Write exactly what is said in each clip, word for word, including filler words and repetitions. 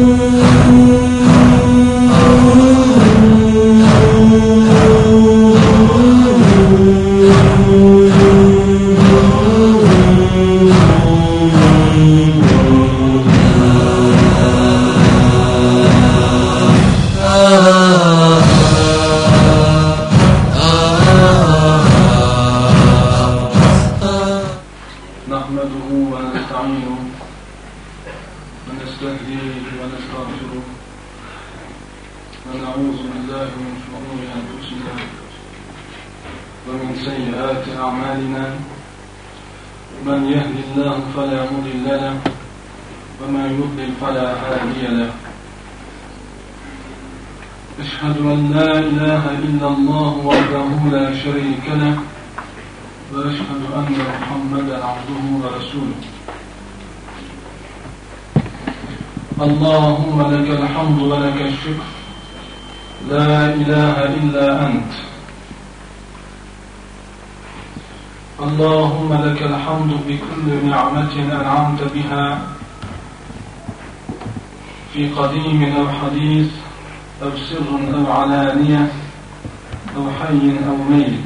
اللهم لك الحمد ولك الشكر لا إله إلا أنت. اللهم لك الحمد بكل نعمة أنعمت بها في قديم أو حديث أو سر أو علانية أو حي أو ميت.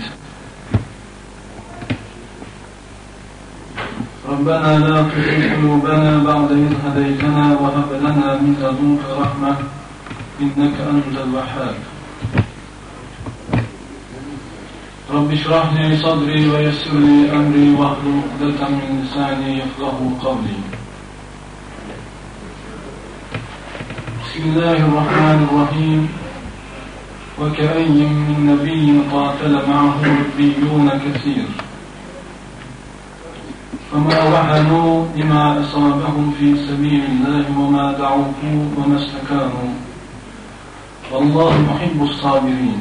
ربنا لا تزغ قلوبنا بعد إذ هديتنا وهب لنا من لدنك رحمة إنك أنت الوهاب. رب اشرح لي صدري ويسر لي أمري واحلل عقدة من لساني يفقهوا قولي. بسم الله الرحمن الرحيم. وكأي من نبي قاتل معه ربيون كثير فما وهنوا لما أصابهم في سبيل الله وما ضعفوا وما استكانوا والله يحب الصابرين.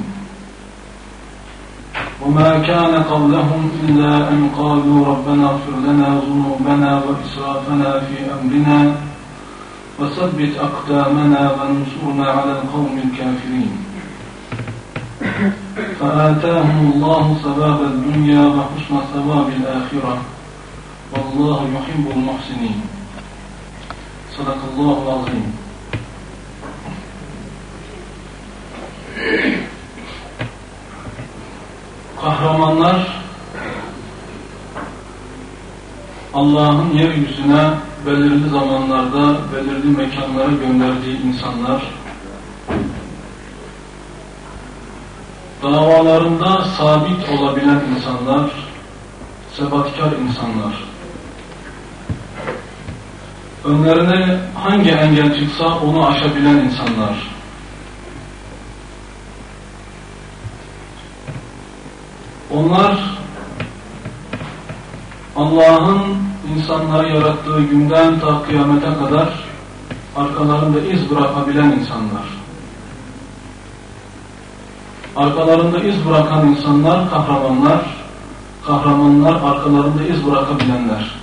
وما كان قولهم إلا أن قالوا ربنا اغفر لنا ذنوبنا وإسرافنا في أمرنا وثبت أقدامنا وانصرنا على القوم الكافرين. فآتاهم الله ثواب الدنيا وحسن ثواب الآخرة والله يحب المحسنين. صدق الله العظيم. Kahramanlar Allah'ın yeryüzüne belirli zamanlarda, belirli mekanlara gönderdiği insanlar, davalarında sabit olabilen insanlar, sebatkar insanlar. Önlerine hangi engel çıksa onu aşabilen insanlar. Onlar Allah'ın insanları yarattığı günden ta kıyamete kadar arkalarında iz bırakabilen insanlar. Arkalarında iz bırakan insanlar kahramanlar, kahramanlar arkalarında iz bırakabilenler.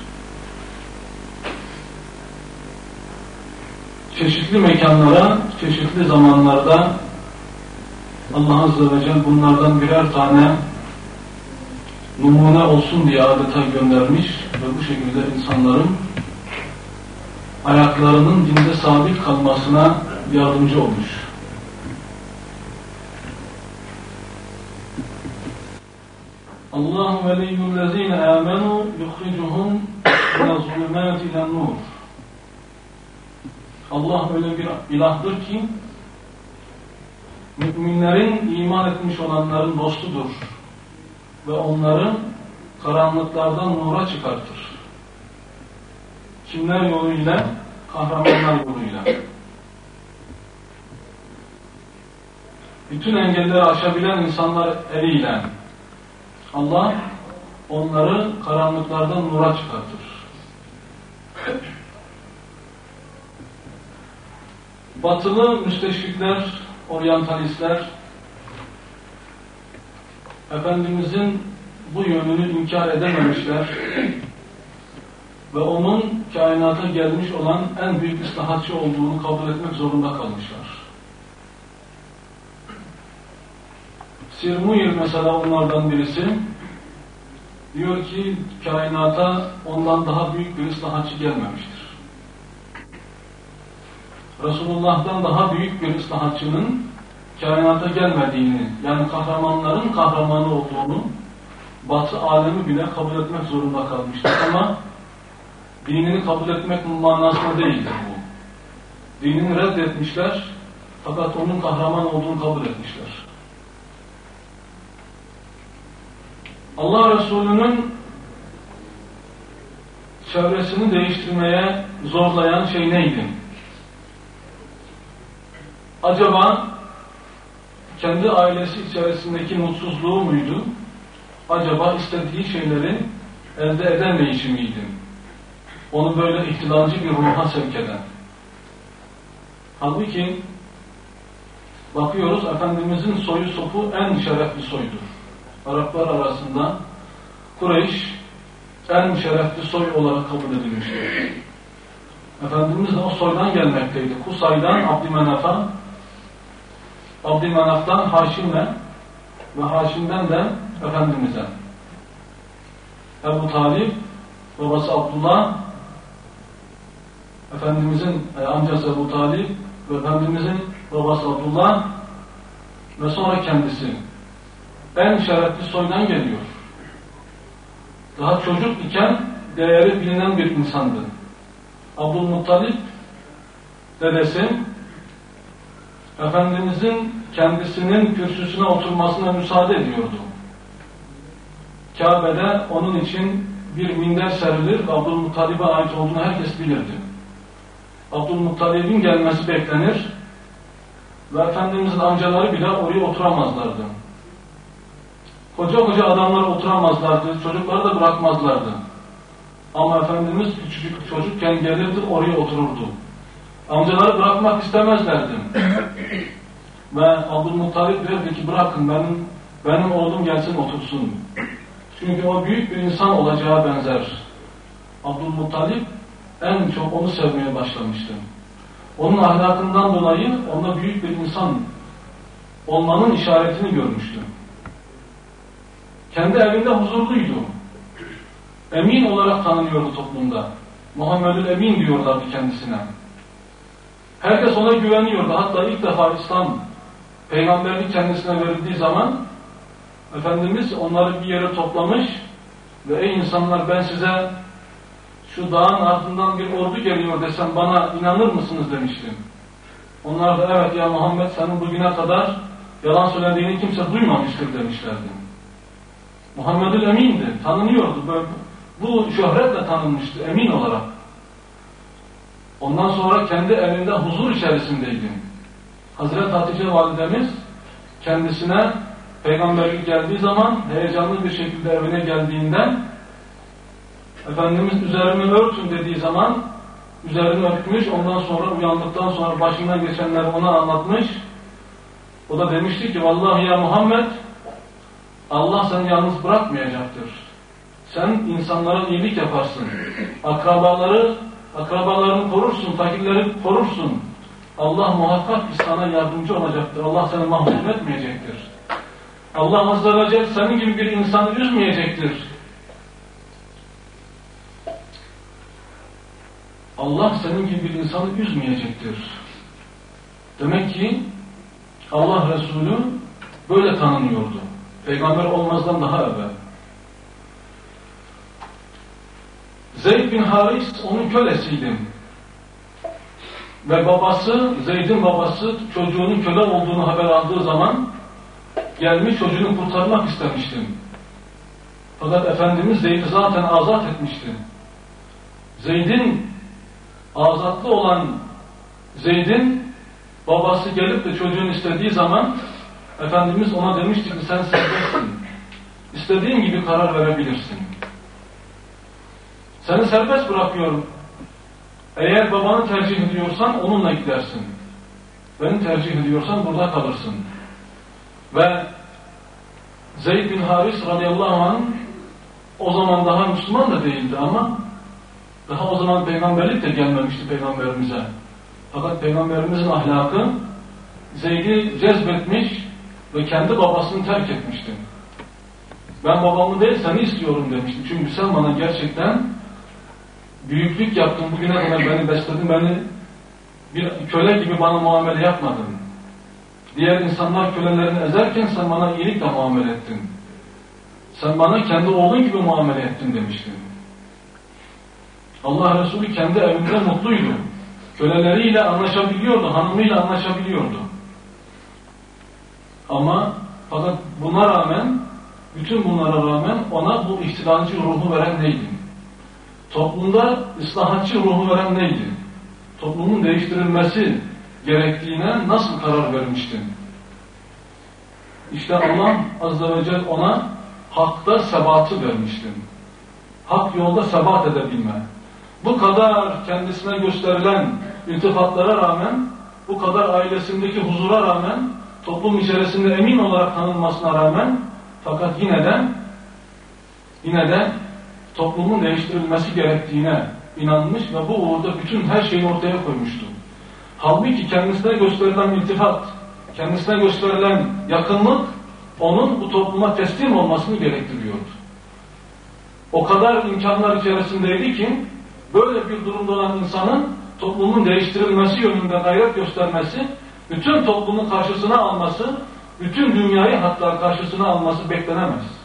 Çeşitli mekanlara, çeşitli zamanlarda Allah Azze ve Celle bunlardan birer tane numune olsun diye adeta göndermiş ve bu şekilde insanların ayaklarının dinde sabit kalmasına yardımcı olmuş. Allahu veliyyullezine amenu yukhricuhum minez-zulumati ilen-nur. Allah öyle bir ilahdır ki müminlerin, iman etmiş olanların dostudur ve onları karanlıklardan nura çıkartır. Kimler yoluyla? Kahramanlar yoluyla. Bütün engelleri aşabilen insanlar eliyle Allah onları karanlıklardan nura çıkartır. Batılı müsteşrikler, oryantalistler Efendimizin bu yönünü inkar edememişler ve onun kainata gelmiş olan en büyük islahatçı olduğunu kabul etmek zorunda kalmışlar. Sirmuyir mesela onlardan birisi diyor ki kainata ondan daha büyük bir islahatçı gelmemiştir. Resulullah'tan daha büyük bir ıslahatçının kainata gelmediğini, yani kahramanların kahramanı olduğunu Batı alemi bile kabul etmek zorunda kalmıştır. Ama dinini kabul etmek manasında değildir bu. Dinini reddetmişler, fakat onun kahraman olduğunu kabul etmişler. Allah Resulü'nün çevresini değiştirmeye zorlayan şey neydi? Acaba kendi ailesi içerisindeki mutsuzluğu muydu? Acaba istediği şeyleri elde edemeyişi miydi? Onu böyle ihtilalci bir ruha sevk eden. Halbuki bakıyoruz, Efendimizin soyu sopu en şerefli soydur. Araplar arasında Kureyş en şerefli soy olarak kabul edilmiştir. Efendimiz de o soydan gelmekteydi. Kusay'dan Abdümenaf'a, Abdümenaf'tan Haşim'e ve Haşim'den de Efendimiz'e. Ebu Talib, babası Abdullah, Efendimiz'in amcası Ebu Talib ve Efendimiz'in babası Abdullah ve sonra kendisi en şerefli soydan geliyor. Daha çocuk iken değeri bilinen bir insandı. Abdülmuttalib dedesi Efendimiz'in kendisinin kürsüsüne oturmasına müsaade ediyordu. Kabe'de onun için bir minder serilir, Abdülmuttalib'e ait olduğunu herkes bilirdi. Abdülmuttalib'in gelmesi beklenir ve Efendimiz'in amcaları bile oraya oturamazlardı. Koca koca adamlar oturamazlardı, çocukları da bırakmazlardı. Ama Efendimiz küçücük çocukken gelirdi, oraya otururdu. Amcaları bırakmak istemezlerdi. Ve Abdülmuttalib derdi ki bırakın benim, benim oğlum gelsin otursun. Çünkü o büyük bir insan olacağı benzer. Abdülmuttalib en çok onu sevmeye başlamıştı. Onun ahlakından dolayı onda büyük bir insan olmanın işaretini görmüştü. Kendi evinde huzurluydu. Emin olarak tanınıyordu toplumda. Muhammedül Emin diyorlardı kendisine. Herkes ona güveniyordu. Hatta ilk defa İslam peygamberlik kendisine verildiği zaman Efendimiz onları bir yere toplamış ve ey insanlar, ben size şu dağın ardından bir ordu geliyor desem bana inanır mısınız demiştim. Onlar da evet ya Muhammed, senin bugüne kadar yalan söylediğini kimse duymamıştır demişlerdi. Muhammedül Emin'di, tanınıyordu. Böyle, bu şöhretle tanınmıştı, emin olarak. Ondan sonra kendi evinde huzur içerisindeydi. Hazreti Hatice validemiz kendisine peygamberlik geldiği zaman heyecanlı bir şekilde evine geldiğinde Efendimiz üzerimi örtün dediği zaman üzerini örtmüş, ondan sonra uyandıktan sonra başından geçenleri ona anlatmış. O da demişti ki vallahi ya Muhammed, Allah seni yalnız bırakmayacaktır. Sen insanlara iyilik yaparsın. Akrabaları, akrabalarını korursun, fakirleri korursun. Allah muhakkak sana yardımcı olacaktır. Allah seni mahrum etmeyecektir. Allah Azze ve Celle senin gibi bir insanı üzmeyecektir. Allah senin gibi bir insanı üzmeyecektir. Demek ki Allah Resulü böyle tanınıyordu. Peygamber olmazdan daha evvel. Zeyd bin Haris onun kölesiydi. Ve babası, Zeyd'in babası çocuğunun köle olduğunu haber aldığı zaman gelmiş çocuğunu kurtarmak istemişti. Fakat Efendimiz Zeyd'i zaten azat etmişti. Zeyd'in azatlı olan Zeyd'in babası gelip de çocuğunu istediği zaman Efendimiz ona demişti ki sen serbestsin. İstediğin gibi karar verebilirsin. Seni serbest bırakıyorum. Eğer babanı tercih ediyorsan onunla gidersin. Beni tercih ediyorsan burada kalırsın. Ve Zeyd bin Haris radıyallahu anh o zaman daha Müslüman da değildi ama daha o zaman peygamberlik de gelmemişti peygamberimize. Fakat peygamberimizin ahlakı Zeyd'i cezbetmiş ve kendi babasını terk etmişti. Ben babamı değil seni istiyorum demişti. Çünkü sen bana gerçekten büyüklük yaptın, bugüne kadar beni besledin, beni bir köle gibi bana muamele yapmadın. Diğer insanlar kölelerini ezerken sen bana iyilikle muamele ettin. Sen bana kendi oğlun gibi muamele ettin demiştin. Allah Resulü kendi evinde mutluydu. Köleleriyle anlaşabiliyordu, hanımıyla anlaşabiliyordu. Ama fakat buna rağmen, bütün bunlara rağmen ona bu ihtilalci ruhu veren neydi? Toplumda ıslahatçı ruhu veren neydi? Toplumun değiştirilmesi gerektiğine nasıl karar vermiştin? İşte Allah Azze ve Celle ona hakta sebatı vermiştin. Hak yolda sebat edebilme. Bu kadar kendisine gösterilen iltifatlara rağmen, bu kadar ailesindeki huzura rağmen, toplum içerisinde emin olarak tanınmasına rağmen, fakat yine de yine de toplumun değiştirilmesi gerektiğine inanmış ve bu uğurda bütün her şeyi ortaya koymuştu. Halbuki kendisine gösterilen iltifat, kendisine gösterilen yakınlık, onun bu topluma teslim olmasını gerektiriyordu. O kadar imkanlar içerisindeydi ki, böyle bir durumda olan insanın toplumun değiştirilmesi yönünde gayret göstermesi, bütün toplumun karşısına alması, bütün dünyayı hatta karşısına alması beklenemez.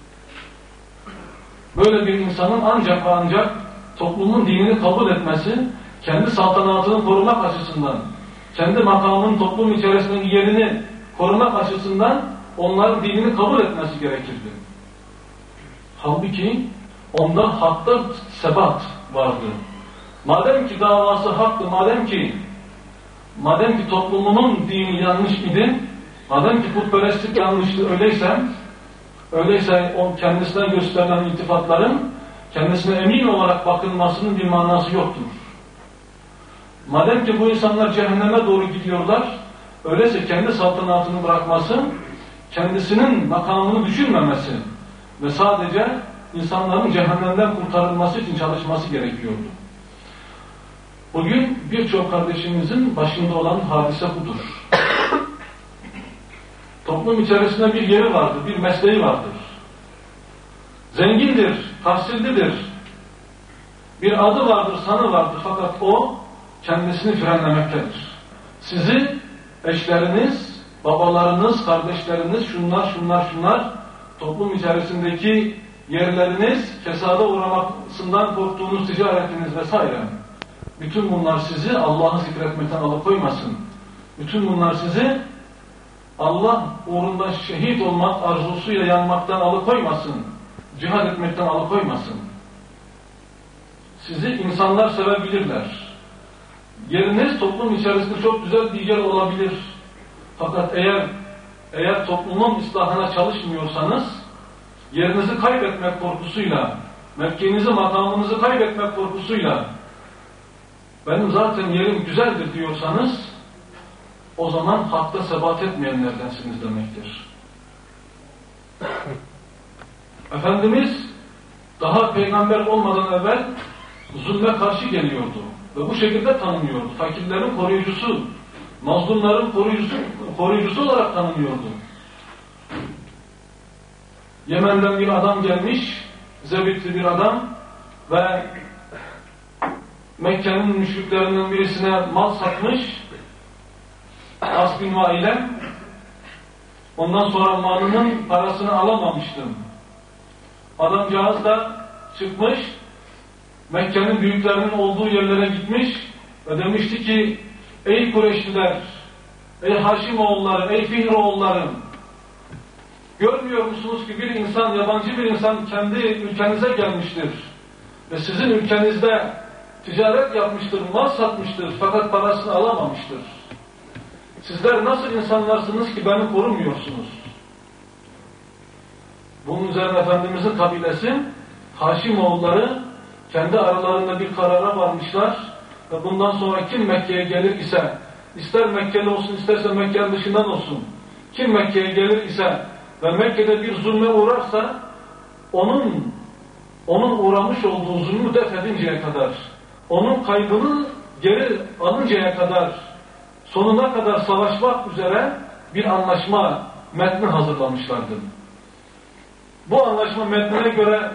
Böyle bir insanın ancak ve ancak toplumun dinini kabul etmesi, kendi saltanatını korumak açısından, kendi makamının toplum içerisindeki yerini korumak açısından onların dinini kabul etmesi gerekirdi. Halbuki onda hakta sebat vardı. Madem ki davası haktı, madem ki madem ki toplumunun dini yanlış idi, madem ki putperestlik yanlıştı, öyleyse öyleyse o kendisine gösterilen iltifatların kendisine emin olarak bakılmasının bir manası yoktur. Madem ki bu insanlar cehenneme doğru gidiyorlar, öyleyse kendi saltanatını bırakması, kendisinin makamını düşünmemesi ve sadece insanların cehennemden kurtarılması için çalışması gerekiyordu. Bugün birçok kardeşimizin başında olan hadise budur. Toplum içerisinde bir yeri vardır, bir mesleği vardır. Zengindir, tahsillidir. Bir adı vardır, sanı vardır fakat o kendisini frenlemektedir. Sizi eşleriniz, babalarınız, kardeşleriniz, şunlar, şunlar, şunlar, toplum içerisindeki yerleriniz, fesada uğramasından korktuğunuz ticaretiniz vesaire. Bütün bunlar sizi Allah'ı zikretmekten alıkoymasın. Bütün bunlar sizi Allah uğrunda şehit olmak arzusuyla yanmaktan alıkoymasın. Cihad etmekten alıkoymasın. Sizi insanlar sevebilirler. Yeriniz toplum içerisinde çok güzel bir yer olabilir. Fakat eğer eğer toplumun ıslahına çalışmıyorsanız, yerinizi kaybetmek korkusuyla, mevkinizi, makamınızı kaybetmek korkusuyla, benim zaten yerim güzeldir diyorsanız, o zaman hakta sebat etmeyenlerdensiniz demektir. Efendimiz daha peygamber olmadan evvel zulme karşı geliyordu ve bu şekilde tanınıyordu. Fakirlerin koruyucusu, mazlumların koruyucusu, koruyucusu olarak tanınıyordu. Yemen'den bir adam gelmiş, zebitli bir adam ve Mekke'nin müşriklerinden birisine mal satmış, As bin Vail'e. Ondan sonra malının parasını alamamıştım. Adamcağız da çıkmış, Mekke'nin büyüklerinin olduğu yerlere gitmiş ve demişti ki, ey Kureyşliler, ey Haşimoğulları, ey Fihroğullarım, görmüyor musunuz ki bir insan, yabancı bir insan kendi ülkenize gelmiştir ve sizin ülkenizde ticaret yapmıştır, mal satmıştır fakat parasını alamamıştır. Sizler nasıl insanlarsınız ki beni korumuyorsunuz? Bunun üzerine Efendimizin kabilesi, Haşimoğulları kendi aralarında bir karara varmışlar ve bundan sonra kim Mekke'ye gelir ise, ister Mekkeli olsun isterse Mekke'nin dışından olsun, kim Mekke'ye gelir ise ve Mekke'de bir zulme uğrarsa, onun onun uğramış olduğu zulmü def edinceye kadar, onun kaybını geri alıncaya kadar, sonuna kadar savaşmak üzere bir anlaşma metni hazırlamışlardı. Bu anlaşma metnine göre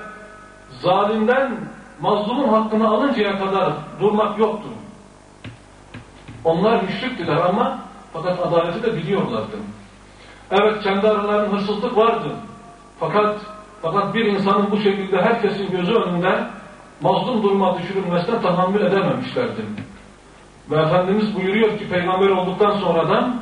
zalimden mazlumun hakkını alıncaya kadar durmak yoktu. Onlar müşriktiler ama fakat adaleti de biliyorlardı. Evet, kendi aralarında hırsızlık vardı. Fakat fakat bir insanın bu şekilde herkesin gözü önünde mazlum duruma düşürülmesine tahammül edememişlerdi. Ve Efendimiz buyuruyor ki peygamber olduktan sonradan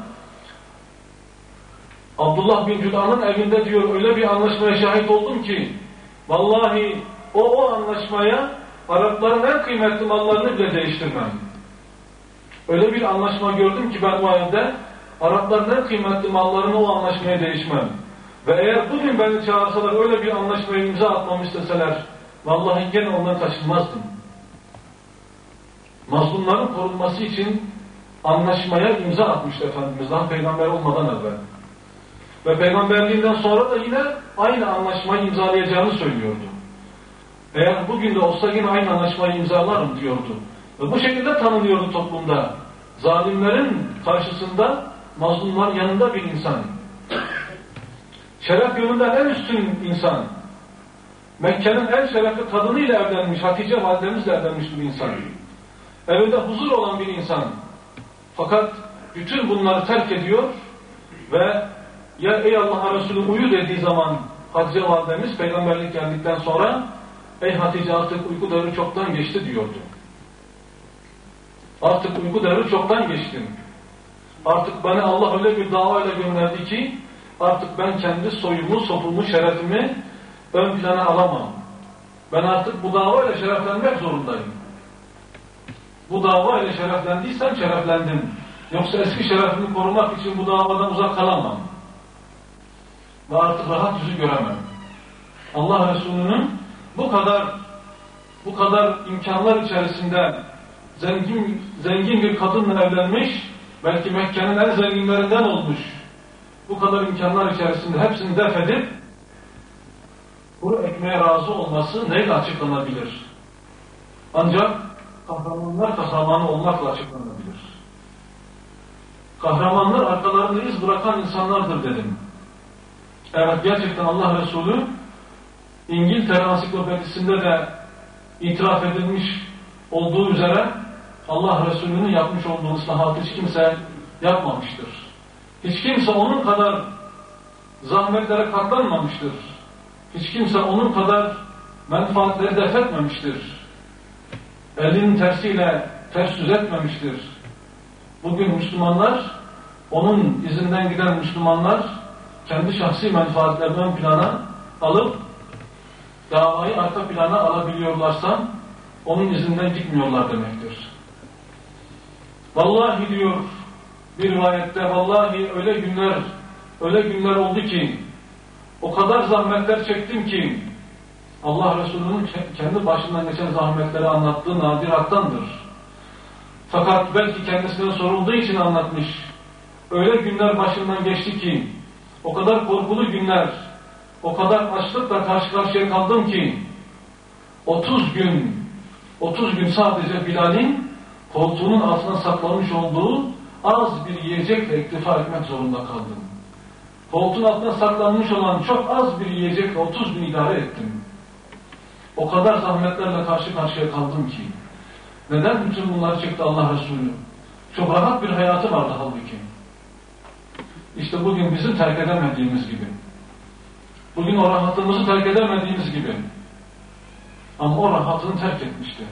Abdullah bin Cüda'nın evinde diyor öyle bir anlaşmaya şahit oldum ki vallahi o o anlaşmaya Arapların en kıymetli mallarını bile değiştirmem. Öyle bir anlaşma gördüm ki ben o evde Arapların en kıymetli mallarını o anlaşmaya değişmem. Ve eğer bugün beni çağırsalar öyle bir anlaşmaya imza atmamış deseler vallahi gene ondan kaçınmazdım. Mazlumların korunması için anlaşmaya imza atmıştı Efendimiz daha peygamber olmadan evvel. Ve peygamberliğinden sonra da yine aynı anlaşmayı imzalayacağını söylüyordu. Eğer bugün de olsa yine aynı anlaşmayı imzalarım diyordu. Ve bu şekilde tanınıyordu toplumda. Zalimlerin karşısında mazlumların yanında bir insan. Şeref yönünden en üstün insan. Mekke'nin en şerefli kadınıyla evlenmiş, Hatice validemizle evlenmiş bir insan. Evinde huzur olan bir insan. Fakat bütün bunları terk ediyor ve ya ey Allah Resulü uyu dediği zaman Hatice validemiz peygamberlik geldikten sonra ey Hatice artık uyku devri çoktan geçti diyordu. Artık uyku devri çoktan geçti. Artık beni Allah öyle bir davayla gönderdi ki artık ben kendi soyumu, sopumu, şerefimi ön plana alamam. Ben artık bu davayla şereflenmek zorundayım. Bu davayla şereflendiysem şereflendim. Yoksa eski şerefimi korumak için bu davadan uzak kalamam. Ve artık rahat yüzü göremem. Allah Resulü'nün bu kadar bu kadar imkanlar içerisinde zengin zengin bir kadınla evlenmiş, belki Mekke'nin en zenginlerinden olmuş. Bu kadar imkanlar içerisinde hepsini def edip kuru ekmeğe razı olması neyle açıklanabilir? Ancak kahramanlar kahramanı olmakla açıklanabilir. Kahramanlar arkalarında iz bırakan insanlardır dedim. Evet, gerçekten Allah Resulü İngiltere Ansiklopedisinde de itiraf edilmiş olduğu üzere Allah Resulü'nün yapmış olduğu ıslahatı hiç kimse yapmamıştır. Hiç kimse onun kadar zahmetlere katlanmamıştır. Hiç kimse onun kadar menfaatleri def etmemiştir. Elinin tersiyle ters düz etmemiştir. Bugün Müslümanlar, onun izinden giden Müslümanlar kendi şahsi menfaatlerini ön plana alıp davayı arka plana alabiliyorlarsa onun izinden gitmiyorlar demektir. Vallahi diyor bir rivayette, vallahi öyle günler öyle günler oldu ki o kadar zahmetler çektim ki Allah Resulü'nün kendi başından geçen zahmetleri anlattığı nadir haktandır. Fakat belki kendisine sorulduğu için anlatmış. Öyle günler başından geçti ki o kadar korkulu günler, o kadar açlıkla karşı karşıya kaldım ki otuz gün otuz gün sadece Bilal'in koltuğunun altına saklamış olduğu az bir yiyecekle iktifa etmek zorunda kaldım. Koltuğun altına saklanmış olan çok az bir yiyecekle otuz gün idare ettim. O kadar zahmetlerle karşı karşıya kaldım ki. Neden bütün bunları çekti Allah Resulü? Çok rahat bir hayatı vardı halbuki. İşte bugün bizim terk edemediğimiz gibi. Bugün o rahatımızı terk edemediğimiz gibi. Ama o rahatını terk etmişti.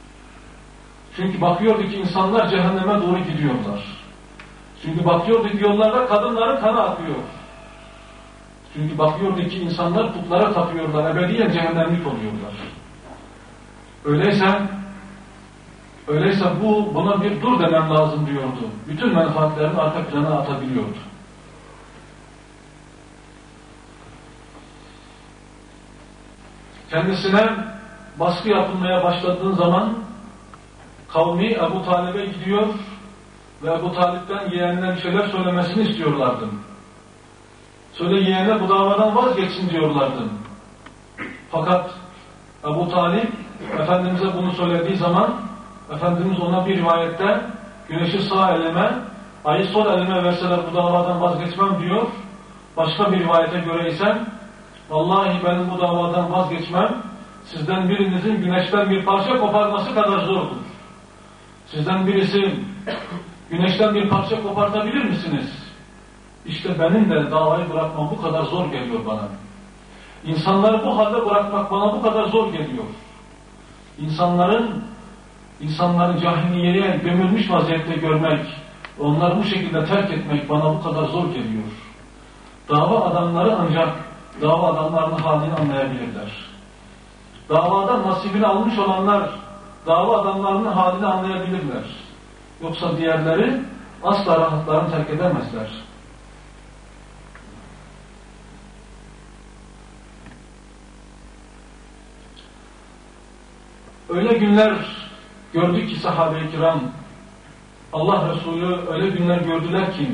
Çünkü bakıyordu ki insanlar cehenneme doğru gidiyorlar. Çünkü bakıyordu ki yollarda kadınların kanı akıyor. Çünkü bakıyordu ki insanlar putlara tapıyorlar, ebediyen cehennemlik oluyorlar. Öyleyse, öyleyse bu buna bir dur demem lazım diyordu. Bütün menfaatlerini arka plana atabiliyordu. Kendisine baskı yapılmaya başladığın zaman kavmi Ebu Talib'e gidiyor ve Ebu Talib'ten yeğenine bir şeyler söylemesini istiyorlardı. Söyle yeğenine bu davadan vazgeçsin diyorlardı. Fakat Ebu Talib Efendimiz'e bunu söylediği zaman Efendimiz ona bir rivayette güneşi sağ elime, ayı sol elime verseler bu davadan vazgeçmem diyor. Başka bir rivayete göre ise vallahi benim bu davadan vazgeçmem sizden birinizin güneşten bir parça koparması kadar zordur. Sizden birisi Güneşten bir parça kopartabilir misiniz? İşte benim de davayı bırakmam bu kadar zor geliyor bana. İnsanları bu halde bırakmak bana bu kadar zor geliyor. İnsanların, insanların cahiliyeye gömülmüş vaziyette görmek, onları bu şekilde terk etmek bana bu kadar zor geliyor. Dava adamları ancak dava adamlarının halini anlayabilirler. Davadan nasibini almış olanlar dava adamlarının halini anlayabilirler. Yoksa diğerleri asla rahatlarını terk edemezler. Öyle günler gördük ki sahabe-i kiram, Allah Resulü öyle günler gördüler ki,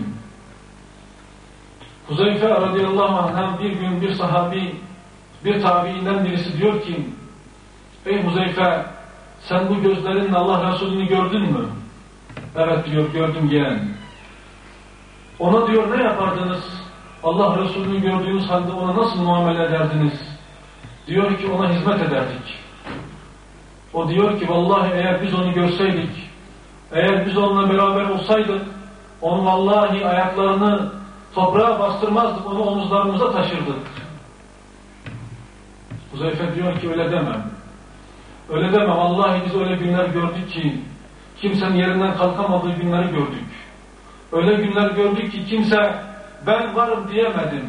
Huzeyfe radıyallahu anh'dan bir gün bir sahabi, bir tabiinden birisi diyor ki, ey Huzeyfe, sen bu gözlerinle Allah Resulü'nü gördün mü? Evet diyor, gördüm yeğen. Ona diyor ne yapardınız? Allah Resulü'nü gördüğünüz halde ona nasıl muamele ederdiniz? Diyor ki ona hizmet ederdik. O diyor ki vallahi eğer biz onu görseydik, eğer biz onunla beraber olsaydık, onu vallahi ayaklarını toprağa bastırmazdık, onu omuzlarımıza taşırdık. Huzeyfe diyor ki öyle demem. Öyle deme, vallahi biz öyle günler gördük ki, kimsenin yerinden kalkamadığı günleri gördük. Öyle günler gördük ki kimse ben varım diyemedim.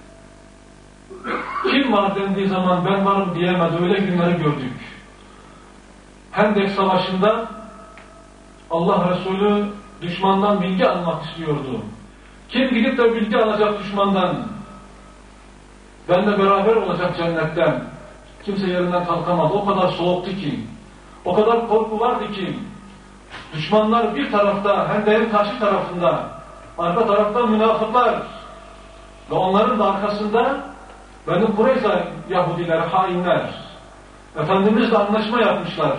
Kim var dendiği zaman ben varım diyemedi, öyle günleri gördük. Hendek Savaşı'nda Allah Resulü düşmandan bilgi almak istiyordu. Kim gidip de bilgi alacak düşmandan? Benle beraber olacak cennetten. Kimse yerinden kalkamadı. O kadar soğuktu ki, o kadar korku vardı ki, düşmanlar bir tarafta, Hendek'in karşı tarafında, arka tarafta münafıklar ve onların da arkasında Beni Kureyza Yahudiler, hainler, Efendimizle anlaşma yapmışlar.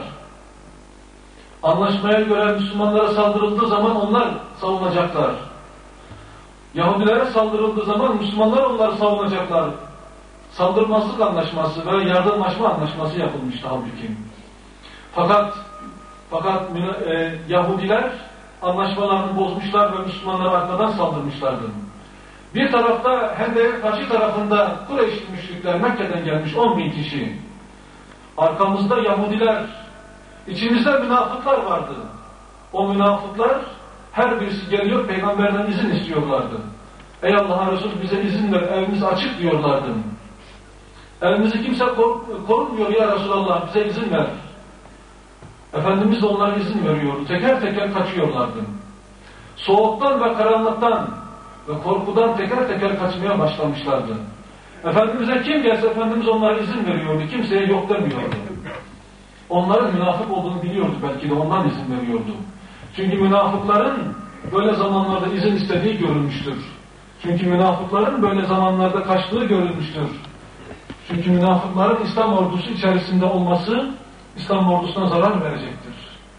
Anlaşmaya göre Müslümanlara saldırıldığı zaman onlar savunacaklar. Yahudilere saldırıldığı zaman Müslümanlar onları savunacaklar. Saldırmazlık anlaşması ve yardımlaşma anlaşması yapılmıştı halbuki. Fakat fakat e, Yahudiler anlaşmalarını bozmuşlar ve Müslümanlara arkadan saldırmışlardı. Bir tarafta hem de karşı tarafında Kureyş müşrikler, Mekke'den gelmiş on bin kişi. Arkamızda Yahudiler, içimizde münafıklar vardı. O münafıklar her birisi geliyor, peygamberden izin istiyorlardı. Ey Allah'ın Resulü bize izin ver, evimiz açık diyorlardı. Evimizi kimse kor korumuyor ya Resulallah, bize izin ver. Efendimiz de onlara izin veriyordu. Teker teker kaçıyorlardı. Soğuktan ve karanlıktan ve korkudan teker teker kaçmaya başlamışlardı. Efendimiz'e kim gelse Efendimiz onlara izin veriyordu. Kimseye yok demiyordu. Onların münafık olduğunu biliyordu, belki de ondan izin veriyordu. Çünkü münafıkların böyle zamanlarda izin istediği görülmüştür. Çünkü münafıkların böyle zamanlarda kaçtığı görülmüştür. Çünkü münafıkların İslam ordusu içerisinde olması İslam ordusuna zarar verecektir.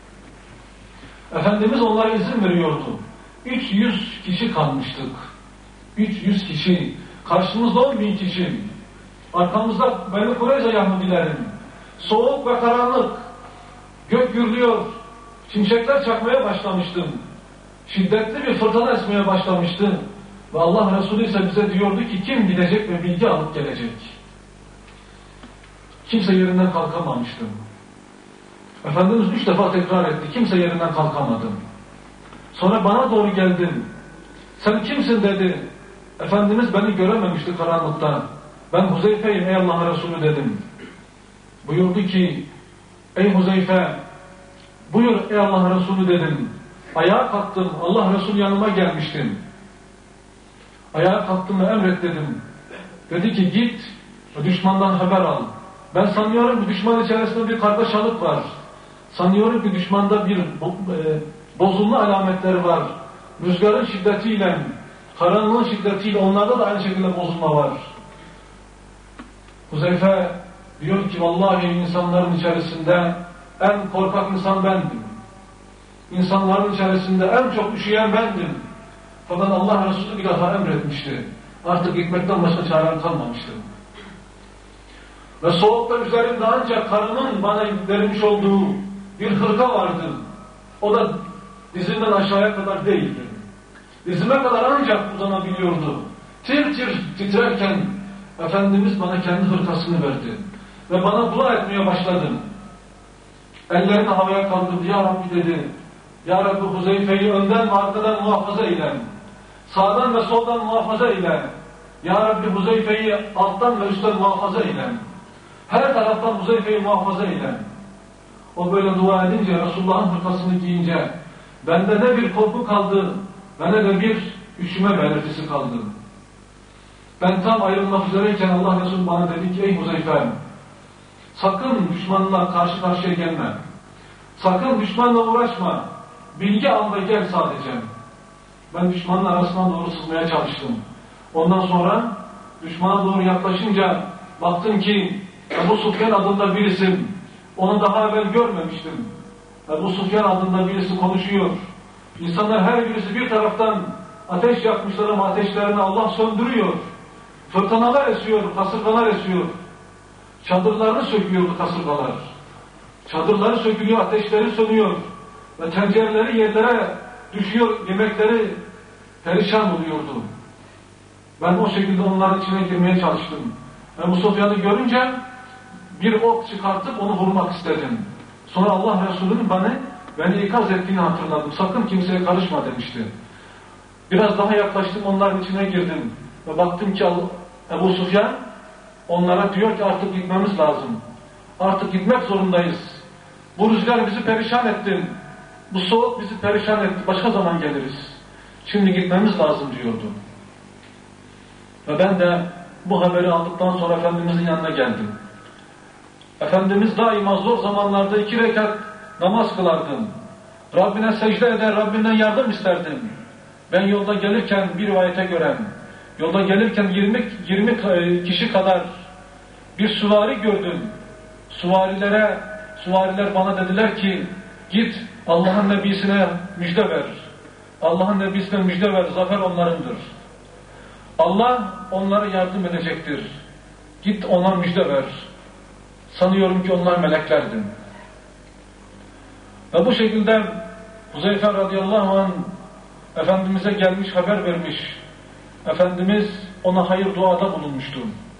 Efendimiz onlara izin veriyordu. üç yüz kişi kalmıştık. üç yüz kişi. Karşımızda on bin kişi. Arkamızda Beni Kureyza Yahudilerin. Soğuk ve karanlık. Gök gürlüyor. Şimşekler çakmaya başlamıştı. Şiddetli bir fırtına esmeye başlamıştı. Ve Allah Resulü ise bize diyordu ki kim gidecek ve bilgi alıp gelecek. Kimse yerinden kalkamamıştı. Efendimiz üç defa tekrar etti. Kimse yerinden kalkamadı. Sonra bana doğru geldi. Sen kimsin dedi. Efendimiz beni görememişti karanlıkta. Ben Huzeyfe'yim ey Allah'ın Resulü dedim. Buyurdu ki ey Huzeyfe buyur ey Allah'ın Resulü dedim. Ayağa kalktım. Allah Resulü yanıma gelmiştim. Ayağa kalktım ve emret dedim. Dedi ki git düşmandan haber al. Ben sanıyorum ki düşman içerisinde bir kargaşalık var. Sanıyorum ki düşmanda bir bozulma alametleri var. Rüzgarın şiddetiyle, karanlığın şiddetiyle onlarda da aynı şekilde bozulma var. Huzeyfe diyor ki vallahi insanların içerisinde en korkak insan bendim. İnsanların içerisinde en çok üşüyen bendim. Fakat Allah Resulü bir defa emretmişti. Artık gitmekten başka çarem kalmamıştı. Ve soğukta üzerimde ancak karnımın bana vermiş olduğu bir hırka vardı. O da dizimden aşağıya kadar değildi. Dizime kadar ancak uzanabiliyordu. Tir tir titrerken Efendimiz bana kendi hırkasını verdi. Ve bana dua etmeye başladı. Ellerini havaya kaldırdı. Ya Rabbi dedi. Ya Rabbi Huzeyfe'yi önden ve arkadan muhafaza eyle. Sağdan ve soldan muhafaza eyle. Ya Rabbi Huzeyfe'yi alttan ve üstten muhafaza eyle. Her taraftan Huzeyfe'yi muhafaza eyle. O böyle dua edince, Resulullah'ın hırkasını giyince, bende ne bir korku kaldı, ve ne de bir üşüme belirtisi kaldı. Ben tam ayrılmak üzereyken Allah Resulü bana dedi ki, ey Huzeyfe, sakın düşmanla karşı karşıya gelme. Sakın düşmanla uğraşma. Bilgi al ve gel sadece. Ben düşmanın arasına doğru sızmaya çalıştım. Ondan sonra düşmana doğru yaklaşınca baktım ki Ebu Sufyan adında birisi, onu daha evvel görmemiştim. Ebu Sufyan adında birisi konuşuyor. İnsanlar her birisi bir taraftan ateş yakmışlar ama ateşlerini Allah söndürüyor. Fırtınalar esiyor, kasırgalar esiyor. Çadırlarını söküyordu kasırgalar. Çadırları sökülüyor, ateşleri sönüyor. Ve tencereleri yerlere düşüyor, yemekleri perişan oluyordu. Ben o şekilde onların içine girmeye çalıştım. Ebu Sufyan'ı görünce bir ok çıkartıp onu vurmak istedim. Sonra Allah Resulü'nün bana beni ikaz ettiğini hatırladım. Sakın kimseye karışma demişti. Biraz daha yaklaştım, onların içine girdim. Ve baktım ki Ebu Sufyan onlara diyor ki artık gitmemiz lazım. Artık gitmek zorundayız. Bu rüzgar bizi perişan etti. Bu soğuk bizi perişan etti. Başka zaman geliriz. Şimdi gitmemiz lazım diyordu. Ve ben de bu haberi aldıktan sonra Efendimizin yanına geldim. Efendimiz daima zor zamanlarda iki rekat namaz kılardım. Rabbine secde eder, Rabbinden yardım isterdim. Ben yolda gelirken bir rivayete göre, yolda gelirken yirmi, yirmi kişi kadar bir süvari gördüm. Süvarilere, süvariler bana dediler ki, git Allah'ın Nebisine müjde ver. Allah'ın Nebisine müjde ver, zafer onlarındır. Allah onlara yardım edecektir. Git ona müjde ver. Sanıyorum ki onlar meleklerdi. Ve bu şekilde Huzeyfe radıyallahu anh Efendimiz'e gelmiş, haber vermiş. Efendimiz ona hayır duada bulunmuştu.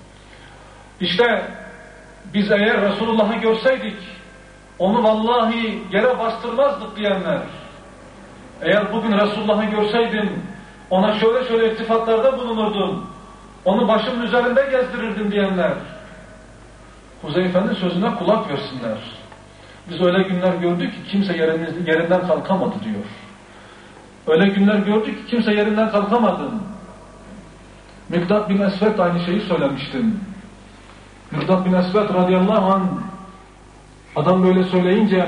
İşte biz eğer Resulullah'ı görseydik onu vallahi yere bastırmazdık diyenler. Eğer bugün Resulullah'ı görseydim ona şöyle şöyle iltifatlarda bulunurdum. Onu başımın üzerinde gezdirirdim diyenler. Huzeyfe'nin sözüne kulak versinler. Biz öyle günler gördük ki kimse yerinden kalkamadı diyor. Öyle günler gördük ki kimse yerinden kalkamadı. Mikdad bin Esved aynı şeyi söylemiştim. Mikdad bin Esved radıyallahu anh adam böyle söyleyince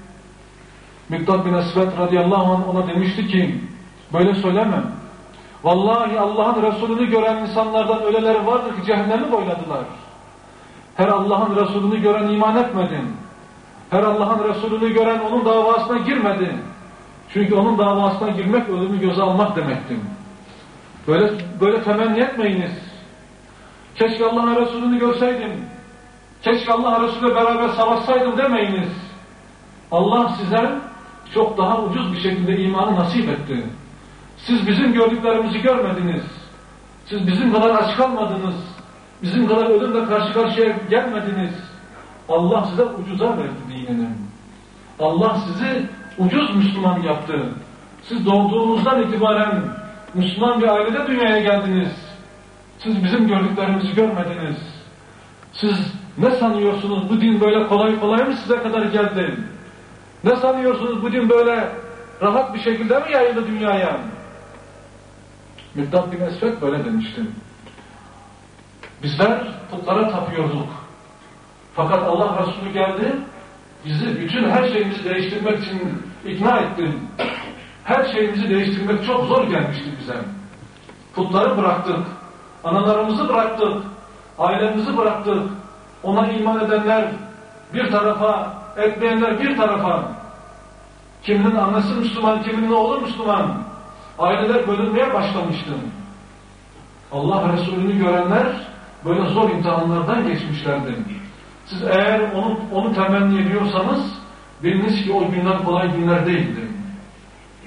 Mikdad bin Esved radıyallahu anh ona demişti ki böyle söyleme. Vallahi Allah'ın Resulünü gören insanlardan öyleler vardır ki cehennemi boyladılar. Her Allah'ın Resulünü gören iman etmedi. Her Allah'ın Resulünü gören onun davasına girmedi. Çünkü onun davasına girmek ölümü göze almak demektir. Böyle böyle temenni etmeyiniz. Keşke Allah'ın Resulünü görseydim. Keşke Allah'ın Resulü'yle beraber savaşsaydım demeyiniz. Allah size çok daha ucuz bir şekilde imanı nasip etti. Siz bizim gördüklerimizi görmediniz. Siz bizim kadar aç kalmadınız. Bizim kadar ölümle karşı karşıya gelmediniz. Allah size ucuza verdi dinini. Allah sizi ucuz Müslüman yaptı. Siz doğduğunuzdan itibaren Müslüman bir ailede dünyaya geldiniz. Siz bizim gördüklerimizi görmediniz. Siz ne sanıyorsunuz, bu din böyle kolay kolay mı size kadar geldi? Ne sanıyorsunuz, bu din böyle rahat bir şekilde mi yayıldı dünyaya? Mikdad bin Esved böyle demişti. Bizler putlara tapıyorduk. Fakat Allah Resulü geldi, bizi bütün her şeyimizi değiştirmek için ikna etti. Her şeyimizi değiştirmek çok zor gelmişti bize. Putları bıraktık, analarımızı bıraktık, ailemizi bıraktık. Ona iman edenler bir tarafa, etmeyenler bir tarafa. Kiminin annesi Müslüman, kiminin oğlu Müslüman. Aileler bölünmeye başlamıştı. Allah Resulü'nü görenler böyle zor imtihanlardan geçmişlerdi. Siz eğer onu, onu temenni ediyorsanız biliniz ki o günler kolay günler değildi.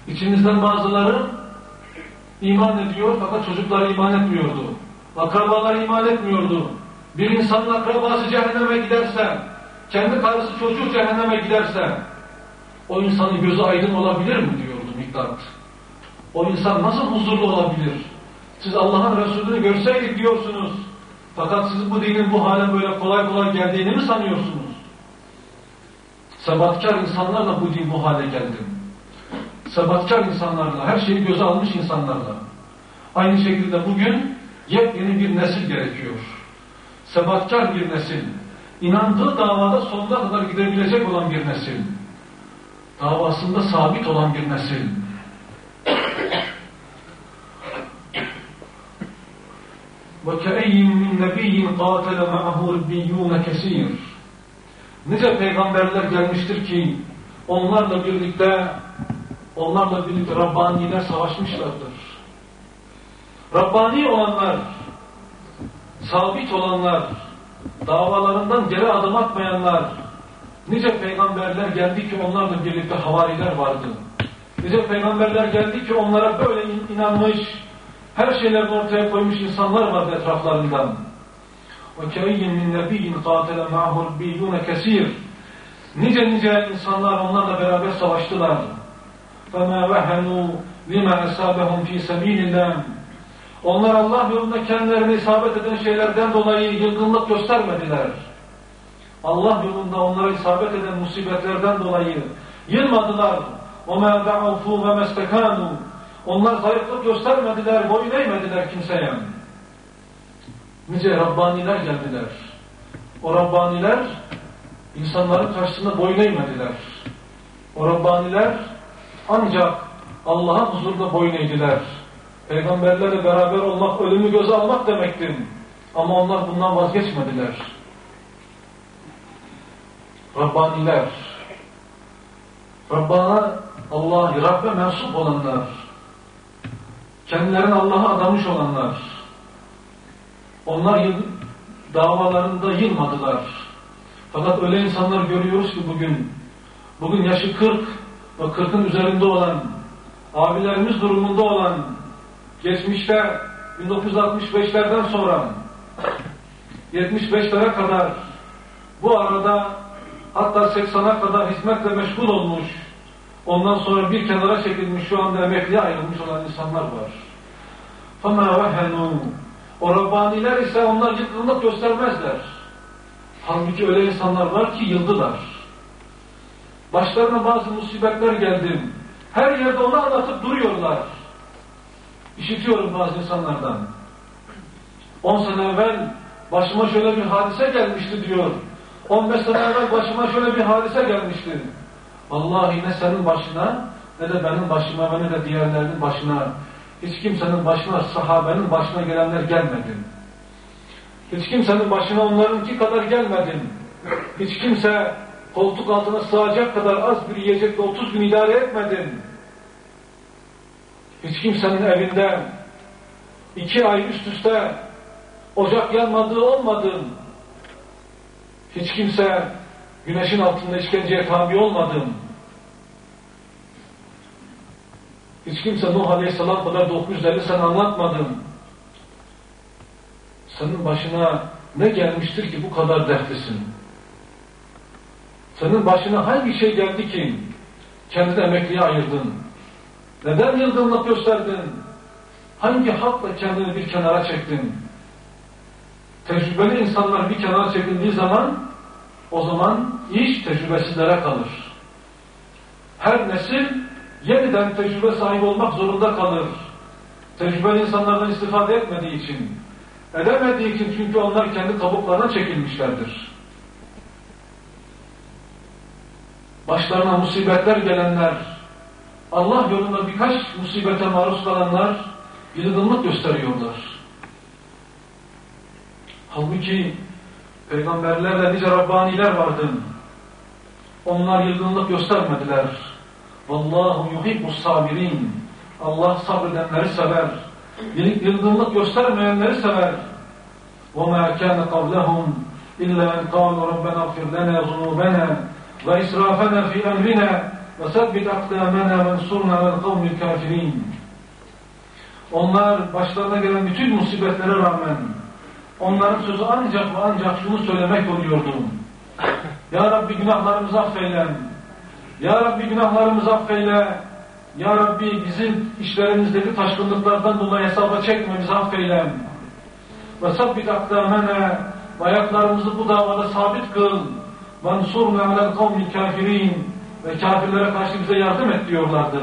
İçimizden bazıları iman ediyor fakat çocukları iman etmiyordu. Akrabalar iman etmiyordu. Bir insanın akrabası cehenneme giderse, kendi karısı çocuğu cehenneme giderse, o insanın gözü aydın olabilir mi diyordu Miktat. O insan nasıl huzurlu olabilir? Siz Allah'ın Resulü'nü görseydik diyorsunuz. Fakat siz bu dinin bu hale böyle kolay kolay geldiğini mi sanıyorsunuz? Sebatkar insanlarla bu din bu hale geldi. Sebatkar insanlarla, her şeyi göze almış insanlarla. Aynı şekilde bugün yepyeni bir nesil gerekiyor. Sebatkar bir nesil. İnandığı davada sonuna kadar gidebilecek olan bir nesil. Davasında sabit olan bir nesil. وَكَأَيِّن مِّن نَّبِيٍّ قَاتَلَ مَعَهُ رِبِّيُّونَ كَثِيرٌ. Nice peygamberler gelmiştir ki onlarla birlikte onlarla birlikte Rabbaniler savaşmışlardır. Rabbani olanlar, sabit olanlar, davalarından geri adım atmayanlar, nice peygamberler geldi ki onlarla birlikte havariler vardı. Nice peygamberler geldi ki onlara böyle inanmış, her şeylerini ortaya koymuş insanlar vardı etraflarından. وَكَيِّن مِّن نَّبِيٍّ قَاتَلَ مَعَهُ رِبِّيُّونَ كَثِيرٌ. Nice nice insanlar onlarla beraber savaştılar. فَمَا وَهَنُوا لِمَا أَسَابَهُمْ فِي سَب۪يلِ اللّٰهِ. Onlar Allah yolunda kendilerine isabet eden şeylerden dolayı yılgınlık göstermediler. Allah yolunda onlara isabet eden musibetlerden dolayı yılmadılar. وَمَا دَعَوْفُوا وَمَا اسْتَكَانُوا. Onlar zayıflık göstermediler, boyun eğmediler kimseye. Nice Rabbaniler geldiler. O Rabbaniler insanların karşısında boyun eğmediler. O Rabbaniler ancak Allah'ın huzurunda boyun eğdiler. Peygamberlerle beraber olmak, ölümü göze almak demektir. Ama onlar bundan vazgeçmediler. Rabbaniler, Rabbana, Allah'a, Rabbe mensup olanlar, kendilerini Allah'a adamış olanlar, onlar davalarında yılmadılar. Fakat öyle insanlar görüyoruz ki bugün, bugün yaşı kırk ve kırkın üzerinde olan, abilerimiz durumunda olan, geçmişte bin dokuz yüz altmış beşlerden sonra yetmiş beşlere kadar bu arada hatta seksene kadar hizmetle meşgul olmuş, ondan sonra bir kenara çekilmiş, şu anda emekliye ayrılmış olan insanlar var. فَمَا وَهَنُوا. O Rabbaniler ise onlar yıkılmak göstermezler. Halbuki öyle insanlar var ki yıldılar. Başlarına bazı musibetler geldi. Her yerde onu anlatıp duruyorlar. İşitiyorum bazı insanlardan. On sene evvel başıma şöyle bir hadise gelmişti diyor. On beş sene evvel başıma şöyle bir hadise gelmişti. Vallahi ne senin başına, ne de benim başıma ve ne de diğerlerinin başına, hiç kimsenin başına, sahabenin başına gelenler gelmedi. Hiç kimsenin başına onlarınki kadar gelmedi. Hiç kimse koltuk altına sığacak kadar az bir yiyecekle otuz gün idare etmedi. Hiç kimsenin evinde iki ay üst üste ocak yanmadığı olmadı. Hiç kimse güneşin altında işkenceye tabi olmadı. Hiç kimse Nuh Aleyhisselam kadar dokuz yüz elli sene anlatmadı. Senin başına ne gelmiştir ki bu kadar dertlisin? Senin başına hangi şey geldi ki kendini emekliye ayırdın? Neden yılgınlık gösterdin? Hangi hakla kendini bir kenara çektin? Tecrübeli insanlar bir kenara çekildiği zaman o zaman iş tecrübesizlere kalır. Her nesil yeniden tecrübe sahibi olmak zorunda kalır. Tecrübeli insanlardan istifade etmediği için, edemediği için, çünkü onlar kendi kabuklarına çekilmişlerdir. Başlarına musibetler gelenler, Allah yolunda birkaç musibete maruz kalanlar yılgınlık gösteriyorlar. Halbuki peygamberlerle nice Rabbaniler vardı. Onlar yılgınlık göstermediler. Vallahu yuhibbus sabirin. Allah sabredenleri sever. Yılgınlık göstermeyenleri sever. وَمَا كَانَ قَبْلَهُمْ إِلَّا اَنْ قَالُوا رَبَّنَا اغْفِرْ لَنَا ذُنُوبَنَا وَإِسْرَافَنَا فِي أَمْرِنَا وَثَبِّتْ أَقْدَامَنَا وَانْصُرْنَا عَلَى الْقَوْمِ الْكَافِرِينَ. Onlar başlarına gelen bütün musibetlere rağmen onların sözü ancak ve ancak şunu söylemek oluyordu. Ya Rabbi günahlarımızı affeyle. Ya Rabbi günahlarımızı affeyle. Ya Rabbi bizim işlerimizdeki taşkınlıklardan dolayı hesaba çekme, bizi affeyle. وَثَبِّتْ أَقْدَامَنَا. Ayaklarımızı bu davada sabit kıl. وَانْصُرْنَا عَلَى الْقَوْمِ الْكَافِرِينَ. Ve kafirlere karşı bize yardım et diyorlardı.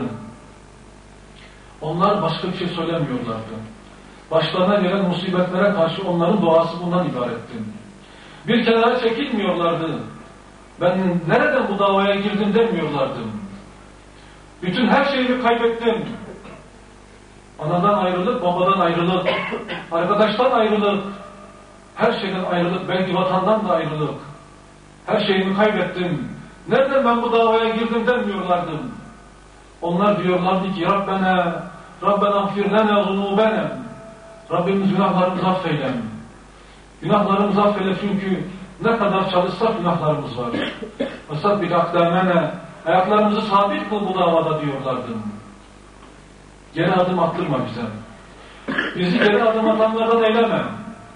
Onlar başka bir şey söylemiyorlardı. Başlarına gelen musibetlere karşı onların duası bundan ibaretti. Bir kenara çekilmiyorlardı. Ben nereden bu davaya girdim demiyorlardı. Bütün her şeyimi kaybettim. Anadan ayrılık, babadan ayrılık, arkadaştan ayrılık, her şeyden ayrılık, belki vatandan da ayrılık. Her şeyimi kaybettim. Nereden ben bu davaya girdim demiyorlardı. Onlar diyorlardı ki Rabbena, Rabbena gfir lena zunubena. Rabbimiz günahlarımızı affeyle. Günahlarımızı affeyle çünkü ne kadar çalışsak günahlarımız var. Vesabbit akdamena. Ayaklarımızı sabit kıl bu davada diyorlardı. Geri adım attırma bize. Bizi geri adım atanlardan eyleme.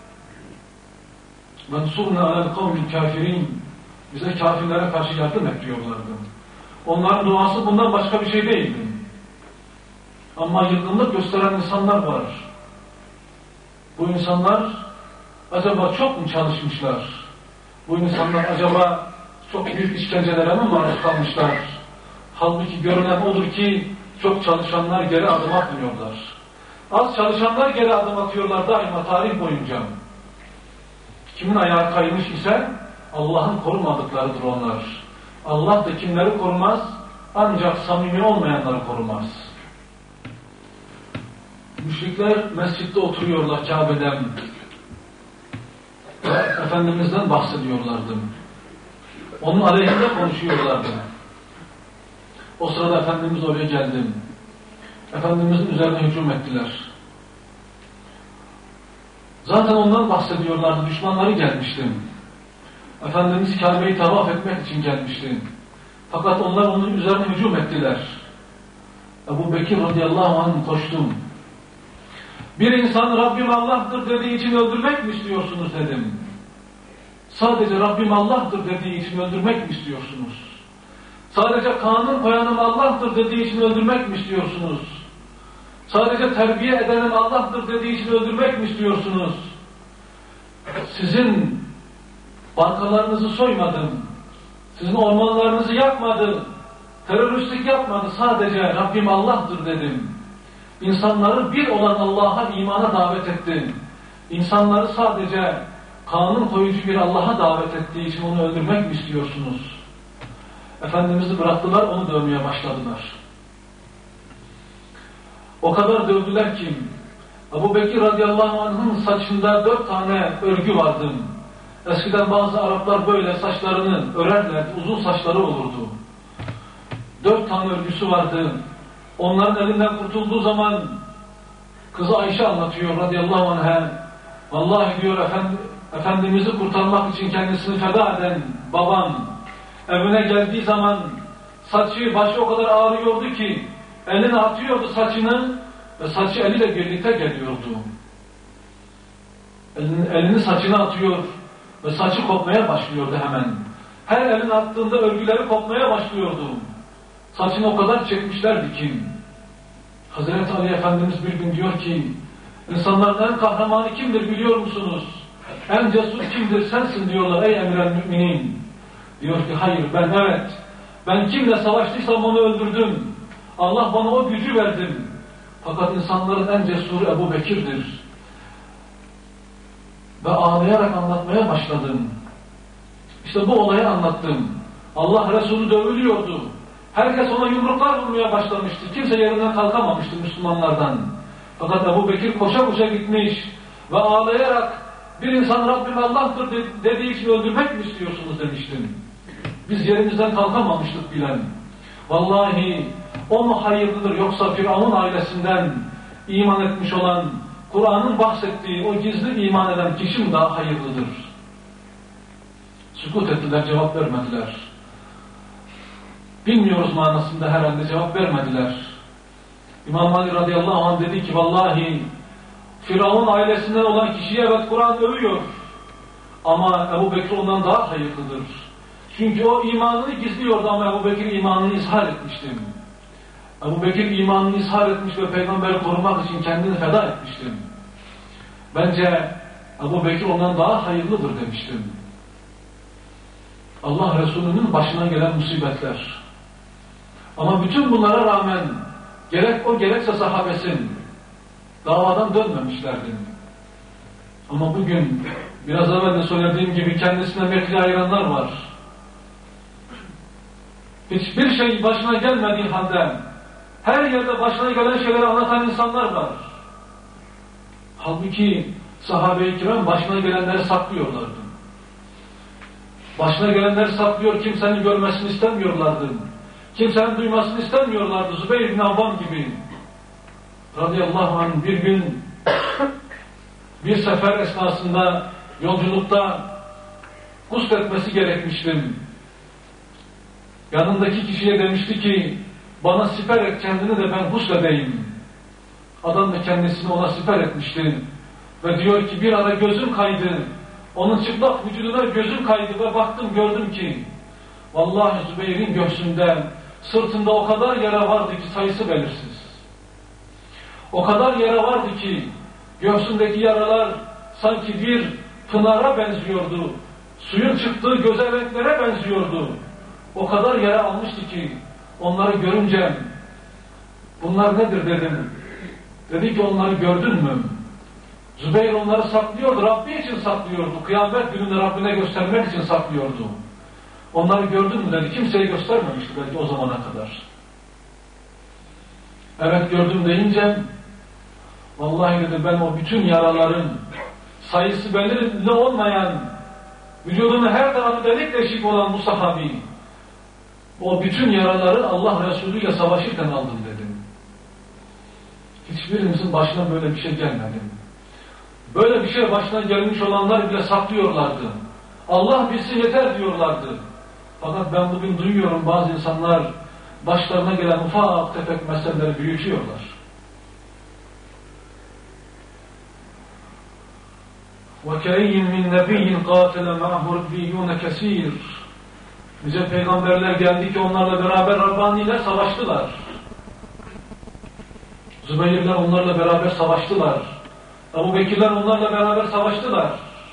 وَنْصُرْنَا عَلَى الْقَوْمِ الْكَافِرِينَ. Bize kafirlere karşı yardım et diyorlardı. Onların duası bundan başka bir şey değildi. Ama yılgınlık gösteren insanlar var. Bu insanlar acaba çok mu çalışmışlar? Bu insanlar acaba çok büyük işkencelere mi maruz kalmışlar? Halbuki görünen odur ki çok çalışanlar geri adım atmıyorlar. Az çalışanlar geri adım atıyorlar daima tarih boyunca. Kimin ayağı kaymış ise Allah'ın korumadıklarıdır onlar. Allah da kimleri korumaz? Ancak samimi olmayanları korumaz. Müşrikler mescitte oturuyorlar Kabe'den. Ve Efendimiz'den bahsediyorlardı. Onun aleyhinde konuşuyorlardı. O sırada Efendimiz oraya geldi. Efendimiz'in üzerine hücum ettiler. Zaten ondan bahsediyorlardı. Düşmanları gelmişti. Efendimiz Kabe'yi tavaf etmek için gelmişti. Fakat onlar onun üzerine hücum ettiler. Ebu Bekir radıyallahu anh koştu. Bir insan Rabbim Allah'tır dediği için öldürmek mi istiyorsunuz dedim. Sadece Rabbim Allah'tır dediği için öldürmek mi istiyorsunuz? Sadece kanun koyanım Allah'tır dediği için öldürmek mi istiyorsunuz? Sadece terbiye edenim Allah'tır dediği için öldürmek mi istiyorsunuz? Sizin bankalarınızı soymadım. Sizin ormanlarınızı yakmadı. Teröristlik yapmadı. Sadece Rabbim Allah'tır dedim. İnsanları bir olan Allah'a imana davet etti. İnsanları sadece kanun koyucu bir Allah'a davet ettiği için onu öldürmek mi istiyorsunuz? Efendimiz'i bıraktılar, onu dövmeye başladılar. O kadar dövdüler ki Ebu Bekir radıyallahu anh'ın saçında dört tane örgü vardı. Eskiden bazı Araplar böyle saçlarını örerlerdi, uzun saçları olurdu. Dört tane örgüsü vardı. Onların elinden kurtulduğu zaman kızı Ayşe anlatıyor radıyallahu anh'a. Vallahi diyor efendi, Efendimiz'i kurtarmak için kendisini feda eden babam evine geldiği zaman saçı başı o kadar ağrıyordu ki eline atıyordu saçını ve saçı eliyle birlikte geliyordu. Elini, elini saçına atıyor ve saçı kopmaya başlıyordu hemen. Her elini attığında örgüleri kopmaya başlıyordu. Saçını o kadar çekmişlerdi ki Hazreti Ali Efendimiz bir gün diyor ki insanların en kahramanı kimdir biliyor musunuz? En cesur kimdir? Sensin diyorlar ey emir-el müminin. Diyor ki hayır ben evet. Ben kimle savaştıysam onu öldürdüm. Allah bana o gücü verdi. Fakat insanların en cesuru Ebu Bekir'dir. Ve ağlayarak anlatmaya başladım. İşte bu olayı anlattım. Allah Resulü dövülüyordu. Herkes ona yumruklar vurmaya başlamıştı. Kimse yerinden kalkamamıştı Müslümanlardan. Fakat Ebu Bekir koşa koşa gitmiş ve ağlayarak bir insan Rabbim Allah'tır dediği için öldürmek mi istiyorsunuz demiştim. Biz yerimizden kalkamamıştık bilen. Vallahi o mu hayırlıdır yoksa Firavun ailesinden iman etmiş olan, Kur'an'ın bahsettiği o gizli iman eden kişi mi daha hayırlıdır? Sükut ettiler, cevap vermediler. bilmiyoruz manasında herhalde cevap vermediler. İmam Ali radıyallahu anh dedi ki vallahi Firavun ailesinden olan kişiye evet Kur'an övüyor ama Ebu Bekir ondan daha hayırlıdır. Çünkü o imanını gizliyordu ama Ebu Bekir imanını izhar etmişti. Ebu Bekir imanını izhar etmiş ve peygamberi korumak için kendini feda etmişti. Bence Ebu Bekir ondan daha hayırlıdır demiştim. Allah Resulü'nün başına gelen musibetler. Ama bütün bunlara rağmen gerek o gerekse sahabesin davadan dönmemişlerdi. Ama bugün biraz evvel de söylediğim gibi kendisine mekli ayıranlar var. Hiçbir şey başına gelmediği halde her yerde başına gelen şeyleri anlatan insanlar var. Halbuki sahabe-i kiram başına gelenleri saklıyorlardı. Başına gelenleri saklıyor, kimsenin görmesini istemiyorlardı. Kimsenin duymasını istemiyorlardı. Zübeyir bin Avvam gibi. Radıyallahu anh bir gün bir sefer esnasında yolculukta gusletmesi gerekmişti. Yanındaki kişiye demişti ki bana siper et kendini de ben gusledeyim. Adam da kendisini ona siper etmişti. Ve diyor ki bir ara gözüm kaydı. Onun çıplak vücuduna gözüm kaydı ve baktım gördüm ki vallahi Zübeyir'in göğsünde, sırtında o kadar yara vardı ki sayısı belirsiz. O kadar yara vardı ki göğsündeki yaralar sanki bir pınara benziyordu. Suyun çıktığı gözelenklere benziyordu. O kadar yara almıştı ki onları görünce bunlar nedir dedim. Dedi ki onları gördün mü? Zübeyir onları saklıyordu, Rabbi için saklıyordu. Kıyamet gününde Rabbine göstermek için saklıyordu. Onları gördün mü dedi, kimseye göstermemişti belki o zamana kadar. Evet gördüm deyince, vallahi dedi ben o bütün yaraların sayısı belirli olmayan, vücudunun her tarafı delik deşik olan bu sahabi, o bütün yaraları Allah Resulü ile savaşırken aldım dedim. Hiçbirimizin başına böyle bir şey gelmedi. Böyle bir şey başına gelmiş olanlar bile saklıyorlardı. Allah bilsin yeter diyorlardı. Fakat ben bugün duyuyorum bazı insanlar başlarına gelen ufak tefek meseleleri büyütüyorlar. وَكَيِّن مِّن نَبِيٍّ قَاتَلَ مَعْهُ رِبِّيُّونَ كَثِيرٌ Nice peygamberler geldi ki onlarla beraber Rabbani'yle savaştılar. Zübeyirler onlarla beraber savaştılar. Ebu Bekirler onlarla beraber savaştılar.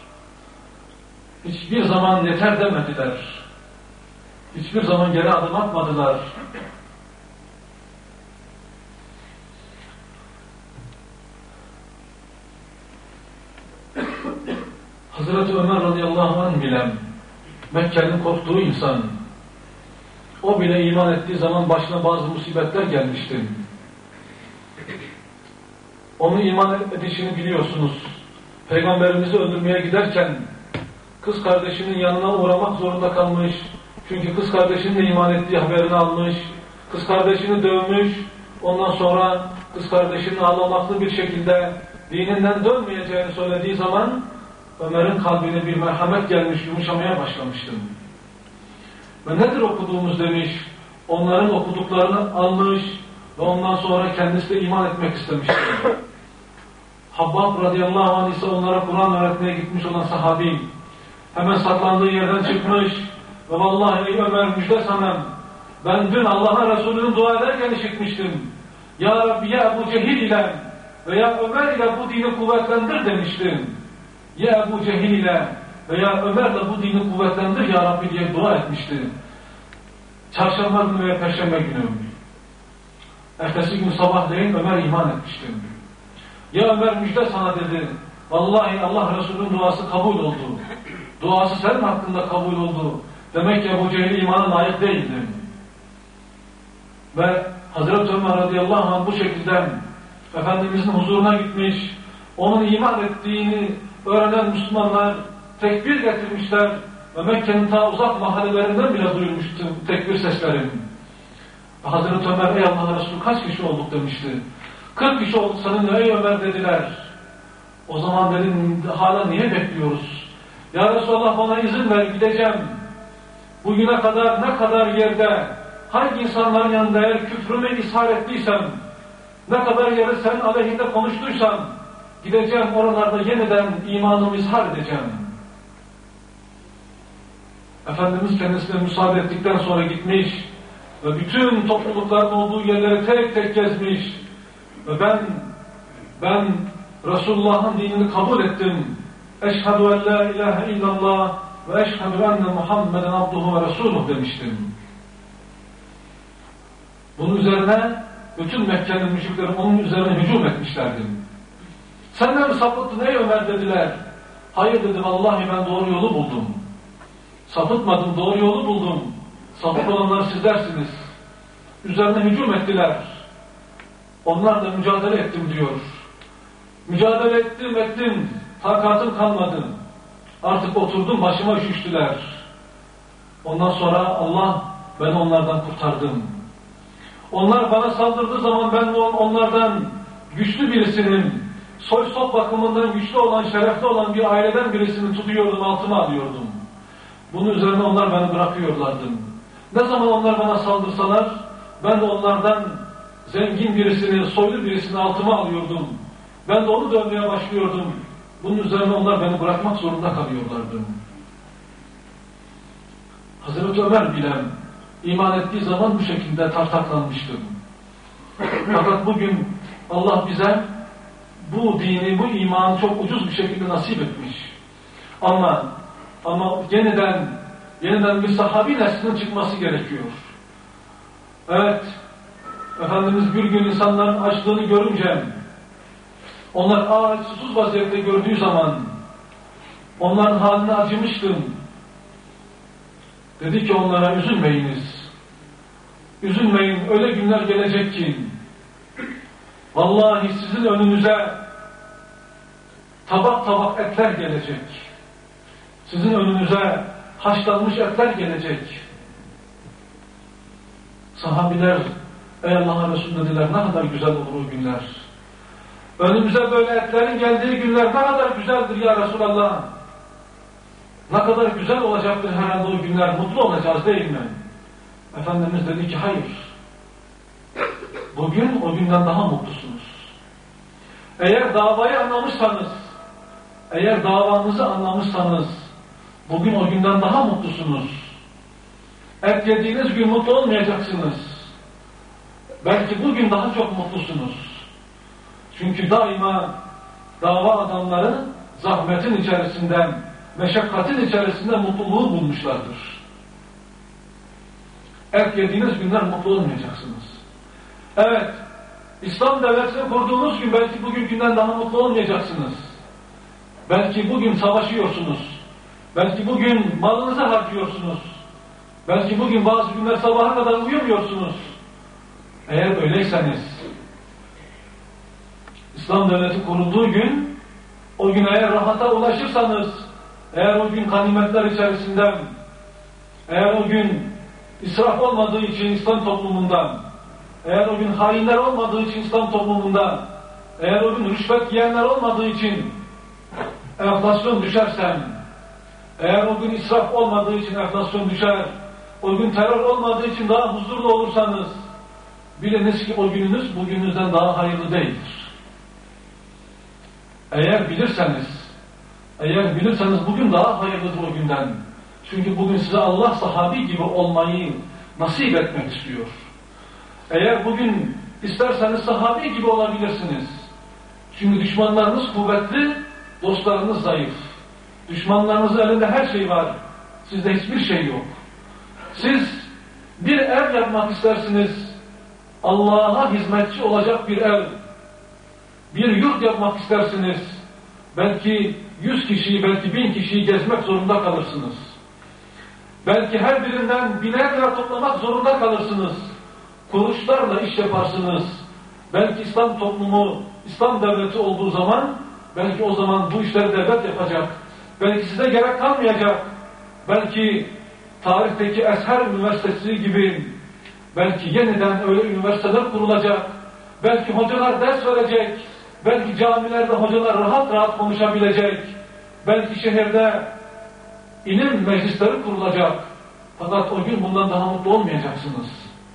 Hiçbir zaman yeter demediler. Hiçbir zaman geri adım atmadılar. Hazreti Ömer radıyallahu anh bile Mekke'nin korktuğu insan, o bile iman ettiği zaman başına bazı musibetler gelmişti. Onun iman edişini biliyorsunuz. Peygamberimizi öldürmeye giderken kız kardeşinin yanına uğramak zorunda kalmış. Çünkü kız kardeşinin de iman ettiği haberini almış. Kız kardeşini dövmüş. Ondan sonra kız kardeşinin ağlamaklı bir şekilde dininden dönmeyeceğini söylediği zaman Ömer'in kalbine bir merhamet gelmiş, yumuşamaya başlamıştım. Ve nedir okuduğumuz demiş, onların okuduklarını almış ve ondan sonra kendisi de iman etmek istemiştir. Habbab radıyallahu anh ise onlara Kur'an öğretmeye gitmiş olan sahabi, hemen saklandığı yerden çıkmış ve vallahi ey Ömer müjde sana, ben dün Allah'a Resulü'nün dua ederken işitmiştim. Ya Rabbi ya Ebu Cehil ile veya Ömer ile bu dini kuvvetlendir demiştim. Ya Ebu Cehil ile veya Ömer ile bu dini kuvvetlendir ya Rabbi diye dua etmişti. Çarşamba günü ve Perşembe günü. Ertesi gün sabahleyin Ömer iman etmişti. Ya Ömer müjde sana dedi. Vallahi Allah Resulü'nün duası kabul oldu. Duası senin hakkında kabul oldu. Demek ki Ebu Cehil imana layık değildi. Ve Hazreti Ömer radıyallahu anh bu şekilde Efendimizin huzuruna gitmiş, onun iman ettiğini öğrenen Müslümanlar tekbir getirmişler ve Mekke'nin ta uzak mahallelerinden bile duyulmuştu tekbir sesleri. Hazreti Ömer ey Allah Resulü kaç kişi olduk demişti. kırk kişi olduk seninle ey Ömer dediler. O zaman dedim hala niye bekliyoruz? Ya Resulallah bana izin ver gideceğim. Bugüne kadar ne kadar yerde hangi insanların yanında eğer küfrümü ishar ettiysem, ne kadar yeri sen aleyhinde konuştuysam, gideceğim oralarda yeniden imanımı ishar edeceğim. Efendimiz kendisine müsaade ettikten sonra gitmiş ve bütün toplulukların olduğu yerleri tek tek gezmiş ve ben ben Resulullah'ın dinini kabul ettim. Eşhedü en la ilahe illallah ve eşhedü enne Muhammeden abduhu ve resuluh demiştim. Bunun üzerine bütün Mekke'nin müşrikleri onun üzerine hücum etmişlerdi. Sen de mi sapıttın ey Ömer dediler. Hayır dedi, vallahi ben doğru yolu buldum. Sapıtmadım, doğru yolu buldum. Sapık olanlar sizlersiniz. Üzerine hücum ettiler. Onlar da mücadele ettim diyor. Mücadele ettim ettim. Takatım kalmadı. Artık oturdum, başıma üşüştüler. Ondan sonra Allah beni onlardan kurtardım. Onlar bana saldırdığı zaman ben onlardan güçlü birisinin, soy sop bakımından güçlü olan, şerefli olan bir aileden birisini tutuyordum, altıma alıyordum. Bunun üzerine onlar beni bırakıyorlardı. Ne zaman onlar bana saldırsalar, ben de onlardan zengin birisini, soylu birisini altıma alıyordum. Ben de onu dövmeye başlıyordum. Bunun üzerine onlar beni bırakmak zorunda kalıyorlardı. Hazreti Ömer bile iman ettiği zaman bu şekilde tartaklanmıştı. Fakat bugün Allah bize bu dini, bu imanı çok ucuz bir şekilde nasip etmiş. Ama ama yeniden yeniden bir sahabi neslinin çıkması gerekiyor. Evet, Efendimiz bir gün insanların açlığını görünce, onlar aç, susuz vaziyette gördüğü zaman onların haline acımıştım. Dedi ki onlara, üzülmeyiniz. Üzülmeyin, öyle günler gelecek ki vallahi sizin önünüze tabak tabak etler gelecek. Sizin önünüze haşlanmış etler gelecek. Sahabiler, ey Allah'ın Resulü dediler, ne kadar güzel olur o günler. Önümüze böyle etlerin geldiği günler ne kadar güzeldir ya Resulallah. Ne kadar güzel olacaktır herhalde o günler, mutlu olacağız değil mi? Efendimiz dedi ki hayır. Bugün o günden daha mutlusunuz. Eğer davayı anlamışsanız, eğer davanızı anlamışsanız, bugün o günden daha mutlusunuz. Et yediğiniz gün mutlu olmayacaksınız. Belki bugün daha çok mutlusunuz. Çünkü daima dava adamları zahmetin içerisinden, meşakkatin içerisinde mutluluğu bulmuşlardır. Et yediğiniz günler mutlu olmayacaksınız. Evet, İslam devletini kurduğunuz gün belki bugün günden daha mutlu olmayacaksınız. Belki bugün savaşıyorsunuz. Belki bugün malınızı harcıyorsunuz. Belki bugün bazı günler sabaha kadar uyumuyorsunuz. Eğer öyleyseniz, İslam devleti kurulduğu gün, o gün eğer rahata ulaşırsanız, eğer o gün ganimetler içerisinden, eğer o gün israf olmadığı için İslam toplumundan, eğer o gün hainler olmadığı için İslam toplumunda, eğer o gün rüşvet yiyenler olmadığı için enflasyon düşersen, eğer o gün israf olmadığı için enflasyon düşer, o gün terör olmadığı için daha huzurlu olursanız, biliniz ki o gününüz bugününüzden daha hayırlı değildir. Eğer bilirseniz, eğer bilirseniz bugün daha hayırlıdır o günden. Çünkü bugün size Allah sahabi gibi olmayı nasip etmek istiyor. Eğer bugün isterseniz sahabi gibi olabilirsiniz. Çünkü düşmanlarınız kuvvetli, dostlarınız zayıf. Düşmanlarınızın elinde her şey var. Sizde hiçbir şey yok. Siz bir ev yapmak istersiniz. Allah'a hizmetçi olacak bir ev. Bir yurt yapmak istersiniz. Belki yüz kişiyi, belki bin kişiyi gezmek zorunda kalırsınız. Belki her birinden biner lira toplamak zorunda kalırsınız. Kuruşlarla iş yaparsınız. Belki İslam toplumu, İslam devleti olduğu zaman, belki o zaman bu işleri devlet yapacak. Belki size gerek kalmayacak. Belki tarihteki Ezher Üniversitesi gibi, belki yeniden öyle üniversiteler kurulacak. Belki hocalar ders verecek. Belki camilerde hocalar rahat rahat konuşabilecek. Belki şehirde ilim meclisleri kurulacak. Fakat o gün bundan daha mutlu olmayacaksınız.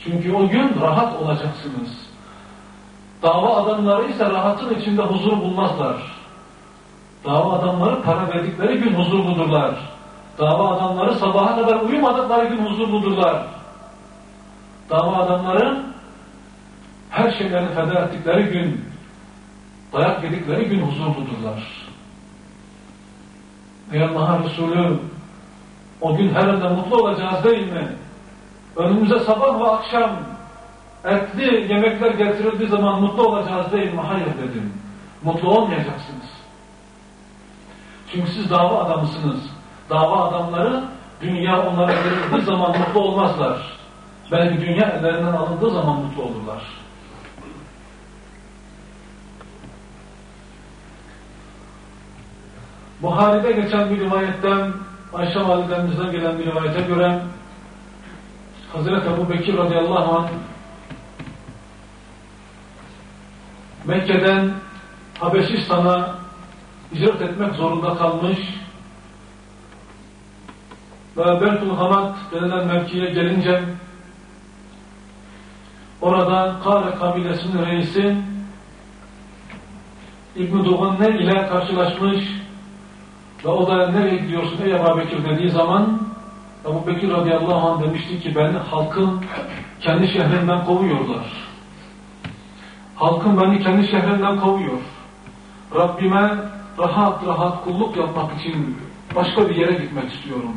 Çünkü o gün rahat olacaksınız. Dava adamları ise rahatın içinde huzur bulmazlar. Dava adamları para verdikleri gün huzurludurlar. Dava adamları sabaha kadar uyumadıkları gün huzurludurlar. Dava adamları her şeylerini feda ettikleri gün, dayak yedikleri gün huzurludurlar. Ey Allah'ın Resulü, o gün herhalde mutlu olacağız değil mi? Önümüze sabah ve akşam etli yemekler getirildiği zaman mutlu olacağız değil mi? Hayır dedim. Mutlu olmayacaksınız. Çünkü siz dava adamısınız. Dava adamları dünya onlara verildiği zaman mutlu olmazlar. Belki dünya ellerinden alındığı zaman mutlu olurlar. Buhari'de geçen bir rivayetten, Ayşe validemizden gelen bir rivayete göre Hazreti Ebu Bekir radıyallahu anh Mekke'den Habeşistan'a hicret etmek zorunda kalmış ve Bertul Hamad denilen mevkiye gelince orada Kare kabilesinin reisi İbn-i Duğanne ile karşılaşmış ve o da nereye gidiyorsun ey Ebu Bekir dediği zaman Ebu Bekir radıyallahu anh demişti ki beni halkım kendi şehrinden kovuyorlar. Halkım beni kendi şehrinden kovuyor. Rabbime rahat rahat kulluk yapmak için başka bir yere gitmek istiyorum.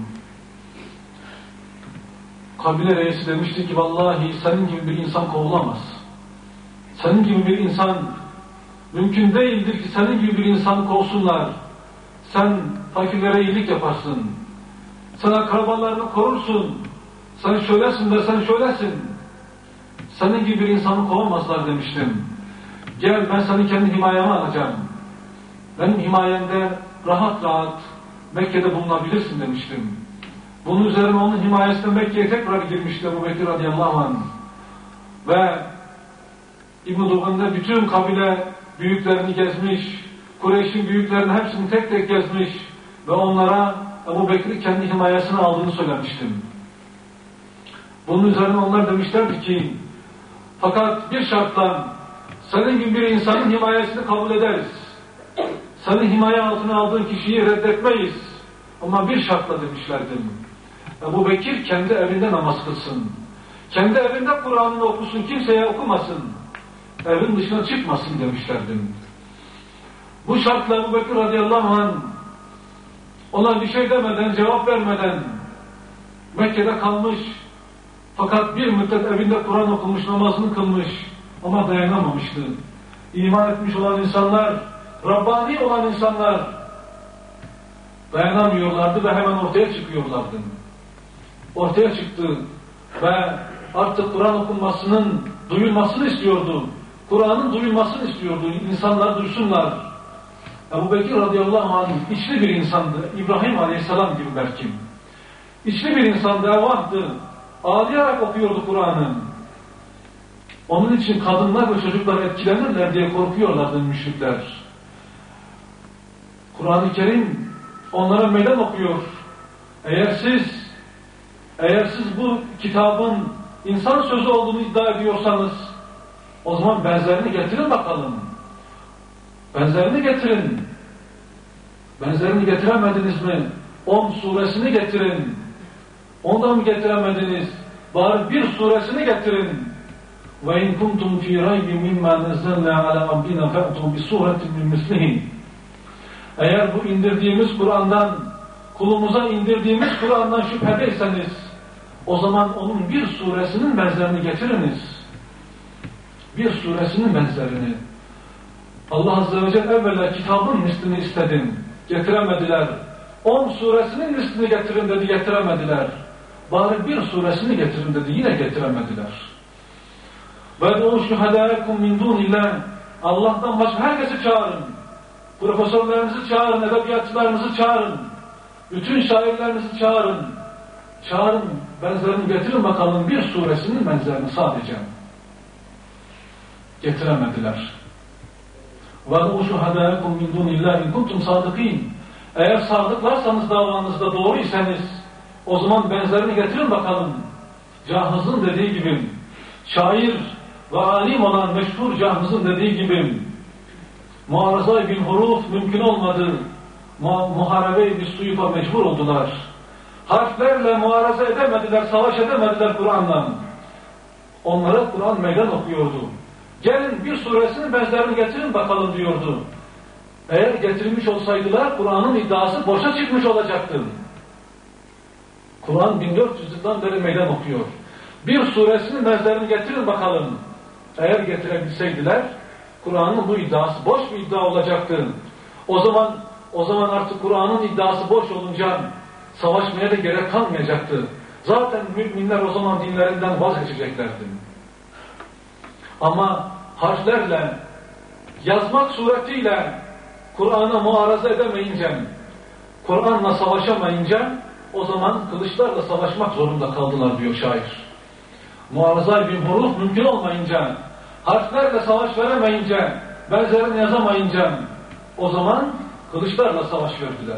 Kabile reisi demişti ki vallahi senin gibi bir insan kovulamaz. Senin gibi bir insan mümkün değildir ki senin gibi bir insan kovsunlar. Sen fakirlere iyilik yaparsın. Sen akrabalarını korursun. Sen şöylesin de sen şöylesin. Senin gibi bir insanı kovamazlar demiştim. Gel ben seni kendi himayeme alacağım. Benim himayemde rahat rahat Mekke'de bulunabilirsin demiştim. Bunun üzerine onun himayesine Mekke'ye tekrar girmişti Ebu Bekir radıyallahu anh. Ve İbn-i Duğan'da bütün kabile büyüklerini gezmiş, Kureyş'in büyüklerini hepsini tek tek gezmiş ve onlara Ebu Bekir'i kendi himayesine aldığını söylemiştim. Bunun üzerine onlar demişlerdi ki fakat bir şartla senin gibi bir insanın himayesini kabul ederiz. Senin himaye altına aldığın kişiyi reddetmeyiz. Ama bir şartla demişlerdi. Ebu Bekir kendi evinde namaz kılsın. Kendi evinde Kur'an'ını okusun, kimseye okumasın. Evin dışına çıkmasın demişlerdi. Bu şartla Ebu Bekir radıyallahu anh ona bir şey demeden, cevap vermeden Mekke'de kalmış. Fakat bir müddet evinde Kur'an okumuş, namazını kılmış ama dayanamamıştı. İman etmiş olan insanlar, Rabbani olan insanlar dayanamıyorlardı ve hemen ortaya çıkıyorlardı. Ortaya çıktı ve artık Kur'an okunmasının duyulmasını istiyordu. Kur'an'ın duyulmasını istiyordu. İnsanlar duysunlar. Ebu Bekir radıyallahu anh içli bir insandı. İbrahim aleyhisselam gibi belki. İçli bir insandı, evahtı. Ağlayarak okuyordu Kur'an'ı. Onun için kadınlar ve çocuklar etkilenirler diye korkuyorlardı müşrikler. Kur'an-ı Kerim onlara meydan okuyor. Eğer siz, eğer siz bu kitabın insan sözü olduğunu iddia ediyorsanız, o zaman benzerini getirin bakalım. Benzerini getirin. Benzerini getiremediniz mi? On suresini getirin. Ondan mı getiremediniz? Bari bir suresini getirin. Ve in kuntum fi raybin mimma nazzalna ala abdina fa'tu bi suratin min mislihi. Eğer bu indirdiğimiz Kur'an'dan, kulumuza indirdiğimiz Kur'an'dan şüphedeyseniz, o zaman onun bir suresinin benzerini getiriniz. Bir suresinin benzerini. Allah Azze ve Celle evvela kitabın mislini istedim. Getiremediler. On suresinin mislini getirin dedi, getiremediler. Bari bir suresini getirin dedi, yine getiremediler. وَدْعُوا شُهَدَاءَكُمْ مِنْ دُونِ اللّٰهِ Allah'tan başka herkesi çağırın. Profesörlerinizi çağırın, edebiyatçılarınızı çağırın. Bütün şairlerinizi çağırın. Çağırın, benzerini getirin bakalım, bir suresinin benzerini sadece. Getiremediler. وَدْعُوا شُهَدَاءَكُمْ مِنْ دُونِ اللّٰهِ اِنْ كُنْتُمْ صَادِقِينَ Eğer sadıklarsanız davanızda doğruysanız, o zaman benzerini getirin bakalım. Cahız'ın dediği gibi, Şair ve alim olan meşhur Cahmız'ın dediği gibi muharaza bil huruf mümkün olmadı. Muharebe bir suyufa mecbur oldular. Harflerle muharaza edemediler, savaş edemediler Kur'an'la. Onlara Kur'an meydan okuyordu. Gelin bir suresinin benzerini getirin bakalım diyordu. Eğer getirmiş olsaydılar Kur'an'ın iddiası boşa çıkmış olacaktı. Kur'an bin dört yüz yıldan beri meydan okuyor. Bir suresinin benzerini getirin bakalım. Eğer getirebilseydiler Kur'an'ın bu iddiası boş bir iddia olacaktı. O zaman o zaman artık Kur'an'ın iddiası boş olunca savaşmaya da gerek kalmayacaktı. Zaten müminler o zaman dinlerinden vazgeçeceklerdi. Ama harflerle, yazmak suretiyle Kur'an'a muaraza edemeyince, Kur'an'la savaşamayınca o zaman kılıçlarla savaşmak zorunda kaldılar diyor şair. Muaraza bir huruf mümkün olmayınca, harflerle savaş veremeyince, benzerini yazamayınca o zaman kılıçlarla savaş verdiler.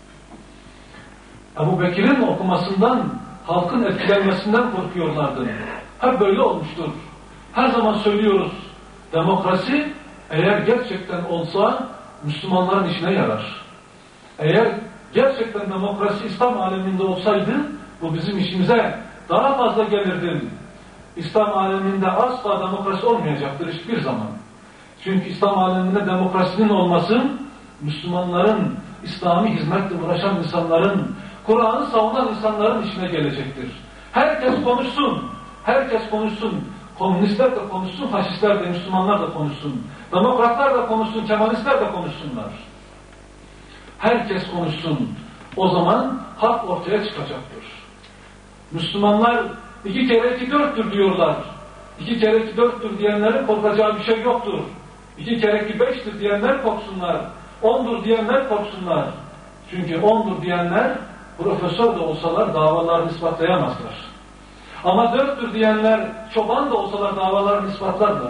Ebu Bekir'in okumasından, halkın etkilenmesinden korkuyorlardı. Hep böyle olmuştur. Her zaman söylüyoruz, demokrasi eğer gerçekten olsa Müslümanların işine yarar. Eğer gerçekten demokrasi İslam aleminde olsaydı bu bizim işimize daha fazla gelirdi. İslam aleminde asla demokrasi olmayacaktır hiçbir zaman. Çünkü İslam aleminde demokrasinin olması Müslümanların, İslami hizmetle uğraşan insanların, Kur'an'ı savunan insanların işine gelecektir. Herkes konuşsun, herkes konuşsun. Komünistler de konuşsun, faşistler de, Müslümanlar da konuşsun. Demokratlar da konuşsun, Kemalistler de konuşsunlar. Herkes konuşsun. O zaman hak ortaya çıkacaktır. Müslümanlar iki kere iki dörttür diyorlar. İki kere iki dörttür diyenlerin korkacağı bir şey yoktur. İki kere iki beştir diyenler korksunlar. Ondur diyenler korksunlar. Çünkü ondur diyenler profesör de olsalar davalarını ispatlayamazlar. Ama dörttür diyenler çoban da olsalar davalarını ispatlarlar.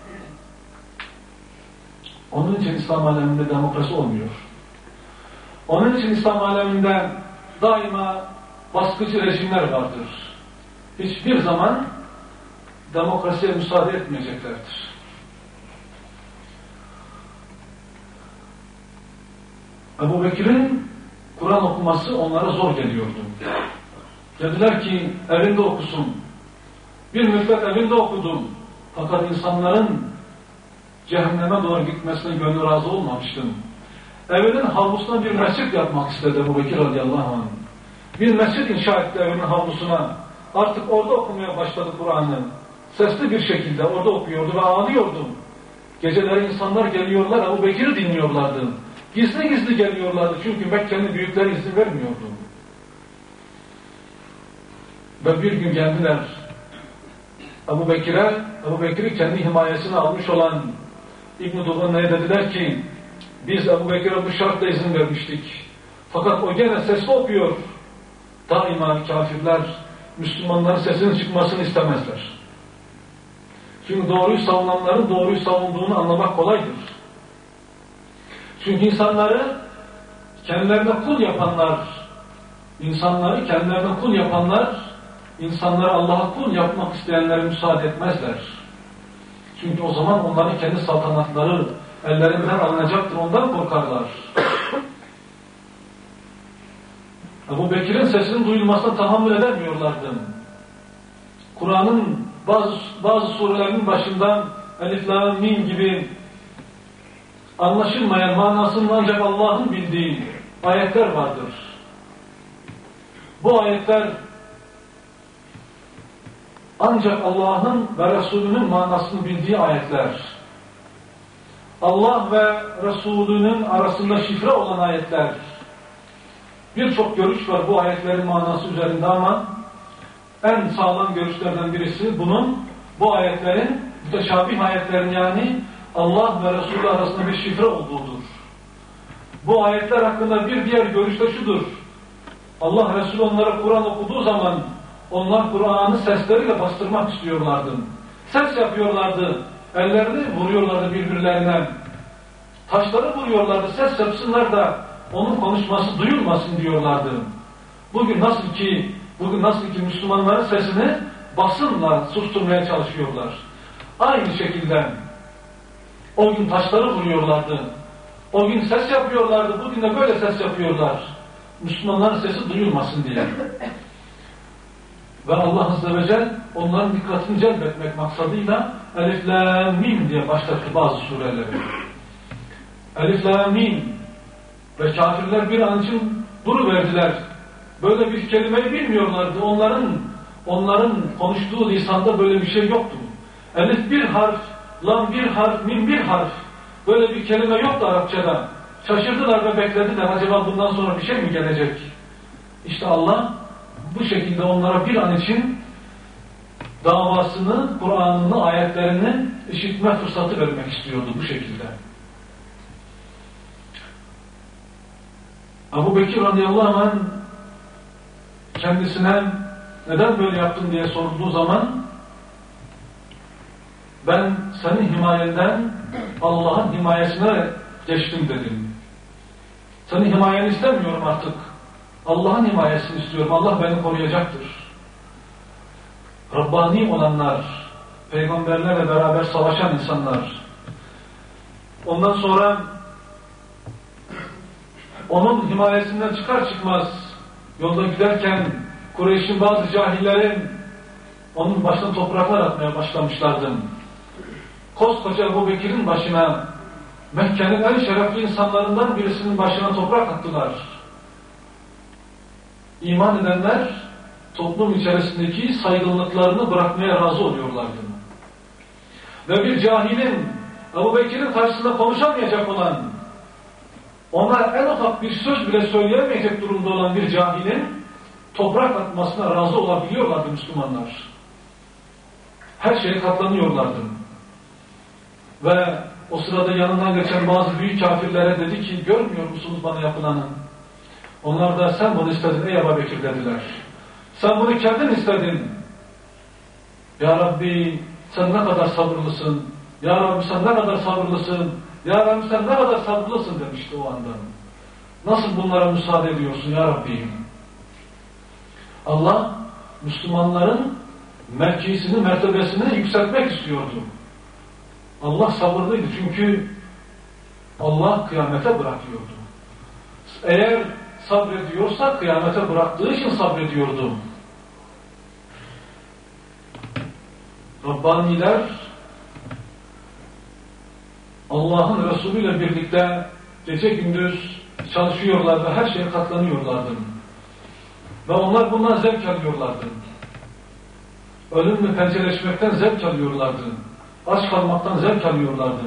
Onun için İslam aleminde demokrasi olmuyor. Onun için İslam aleminde daima baskıcı rejimler vardır. Hiçbir zaman demokrasiye müsaade etmeyeceklerdir. Ebu Bekir'in Kur'an okuması onlara zor geliyordu. Dediler ki evinde okusun. Bir müddet evinde okudum. Fakat insanların cehenneme doğru gitmesine gönlü razı olmamıştım. Evinin havlusuna bir mescit yapmak istedi Ebu Bekir radıyallahu anh. Bir mescit inşa etti evinin havlusuna. Artık orada okumaya başladı Kur'an'ı. Sesli bir şekilde orada okuyordu ve ağlıyordu. Geceleri insanlar geliyorlar, Ebu Bekir'i dinliyorlardı. Gizli gizli geliyorlardı çünkü Mekke'nin büyükleri izin vermiyordu. Ve bir gün geldiler Ebu Bekir'e, Ebu Bekir'i kendi himayesine almış olan İbn-i Dugan'ya dediler ki biz Ebu Bekir'e bu şartla izin vermiştik. Fakat o gene sesli okuyor. Daima kafirler Müslümanların sesinin çıkmasını istemezler. Çünkü doğruyu savunanların doğruyu savunduğunu anlamak kolaydır. Çünkü insanları kendilerine kul yapanlar, insanları kendilerine kul yapanlar, insanları Allah'a kul yapmak isteyenlere müsaade etmezler. Çünkü o zaman onların kendi saltanatları ellerinden alınacaktır, ondan korkarlar. Ebu Bekir'in sesinin duyulmasına tahammül edemiyorlardı. Kur'an'ın bazı bazı surelerinin başından Elif, Lam, Mim gibi anlaşılmayan manasının ancak Allah'ın bildiği ayetler vardır. Bu ayetler ancak Allah'ın ve Resulünün manasını bildiği ayetler. Allah ve Resulünün arasında şifre olan ayetler. Birçok görüş var bu ayetlerin manası üzerinde ama en sağlam görüşlerden birisi bunun, bu ayetlerin, müteşabih ayetlerin yani Allah ve Resulü arasında bir şifre olduğudur. Bu ayetler hakkında bir diğer görüş de şudur. Allah Resulü onlara Kur'an okuduğu zaman onlar Kur'an'ı sesleriyle bastırmak istiyorlardı. Ses yapıyorlardı. Ellerini vuruyorlardı birbirlerine. Taşları vuruyorlardı. Ses yapsınlar da onun konuşması duyulmasın diyorlardı. Bugün nasıl ki bugün nasıl ki Müslümanların sesini basınla susturmaya çalışıyorlar. Aynı şekilde o gün taşları vuruyorlardı. O gün ses yapıyorlardı. Bugün de böyle ses yapıyorlar. Müslümanların sesi duyulmasın diye. Ve Allah Azze ve Celle onların dikkatini celbetmek maksadıyla Elif Lam Mim diye başlattı bazı sureleri. Elif Lam Mim ve kafirler bir an için duruverdiler. Böyle bir kelimeyi bilmiyorlardı. Onların onların konuştuğu lisanda böyle bir şey yoktu. Elif bir harf, Lam bir harf, Mim bir harf. Böyle bir kelime yoktu Arapçada. Şaşırdılar ve beklediler. Acaba bundan sonra bir şey mi gelecek? İşte Allah bu şekilde onlara bir an için davasını, Kur'an'ını, ayetlerini işitme fırsatı vermek istiyordu bu şekilde. Ebu Bekir radıyallahu anh kendisine neden böyle yaptın diye sorulduğu zaman ben senin himayenden Allah'ın himayesine geçtim dedim. Senin himayeni istemiyorum artık. Allah'ın himayesini istiyorum. Allah beni koruyacaktır. Rabbani olanlar, peygamberlerle beraber savaşan insanlar. Ondan sonra onun himayesinden çıkar çıkmaz yolda giderken Kureyş'in bazı cahillerin onun başına topraklar atmaya başlamışlardı. Koskoca Ebu Bekir'in başına, Mekke'nin en şerefli insanlarından birisinin başına toprak attılar. İman edenler toplum içerisindeki saygınlıklarını bırakmaya razı oluyorlardı. Ve bir cahilin, Ebu Bekir'in karşısında konuşamayacak olan, ona en ufak bir söz bile söyleyemeyecek durumda olan bir cahilin toprak atmasına razı olabiliyorlardı Müslümanlar. Her şeye katlanıyorlardı. Ve o sırada yanından geçen bazı büyük kafirlere dedi ki, görmüyor musunuz bana yapılanı? Onlar da sen bunu istedin ey Ebu Bekir dediler. Sen bunu kendin istedin. Ya Rabbi sen ne kadar sabırlısın. Ya Rabbi sen ne kadar sabırlısın. Ya Rabbi sen ne kadar sabırlısın demişti o anda. Nasıl bunlara müsaade ediyorsun ya Rabbi? Allah Müslümanların mevkisini, mertebesini yükseltmek istiyordu. Allah sabırlıydı çünkü Allah kıyamete bırakıyordu. Eğer sabrediyorsa kıyamete bıraktığı için sabrediyordu. Rabbaniler Allah'ın Resulü ile birlikte gece gündüz çalışıyorlardı, her şeye katlanıyorlardı. Ve onlar bundan zevk alıyorlardı. Ölümle pençeleşmekten zevk alıyorlardı. Aç kalmaktan zevk alıyorlardı.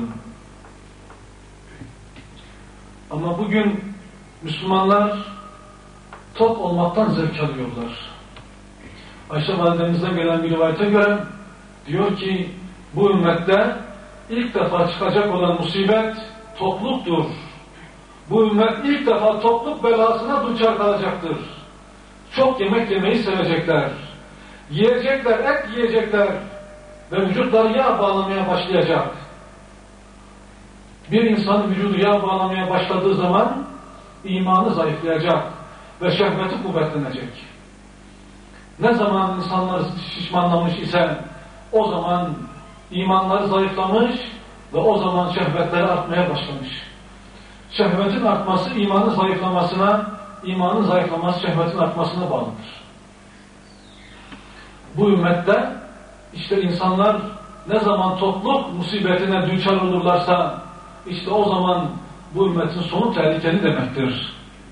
Ama bugün Müslümanlar tok olmaktan zevk alıyorlar. Ayşe validemizden gelen bir rivayete göre diyor ki bu ümmette ilk defa çıkacak olan musibet tokluktur. Bu ümmet ilk defa tokluk belasına duçar kalacaktır. Çok yemek yemeyi sevecekler. Yiyecekler, et yiyecekler ve vücutları yağ bağlamaya başlayacak. Bir insanın vücudu yağ bağlamaya başladığı zaman imanı zayıflayacak ve şehveti kuvvetlenecek. Ne zaman insanlar şişmanlamış ise o zaman imanları zayıflamış ve o zaman şehvetleri artmaya başlamış. Şehvetin artması imanın zayıflamasına, imanın zayıflaması şehvetin artmasına bağlıdır. Bu ümmette işte insanlar ne zaman topluluk musibetine düçar olurlarsa işte o zaman bu ümmetin sonu tehlikeli demektir.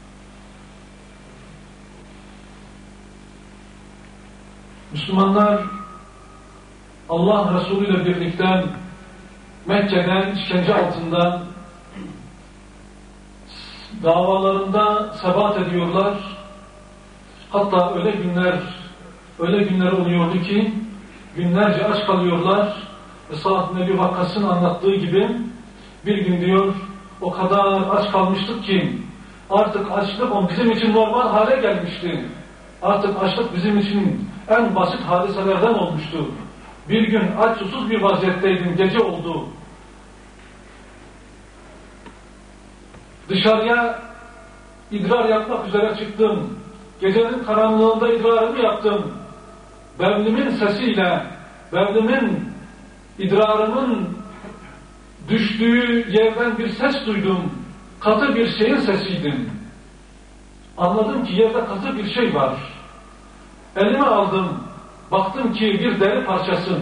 Müslümanlar Allah Resulü ile birlikte Mekke'den işkence altında davalarında sebat ediyorlar. Hatta öyle günler öyle günler oluyordu ki günlerce aç kalıyorlar. Ve Sa'd bin Ebi Vakkas'ın anlattığı gibi bir gün diyor o kadar aç kalmıştık ki artık açlık bizim için normal hale gelmişti. Artık açlık bizim için en basit hadiselerden olmuştu. Bir gün aç susuz bir vaziyetteydim, gece oldu. Dışarıya idrar yapmak üzere çıktım. Gecenin karanlığında idrarımı yaptım. bevlimin sesiyle, bevlimin, idrarımın düştüğü yerden bir ses duydum. Katı bir şeyin sesiydim. Anladım ki yerde katı bir şey var. Elime aldım, baktım ki bir deri parçası.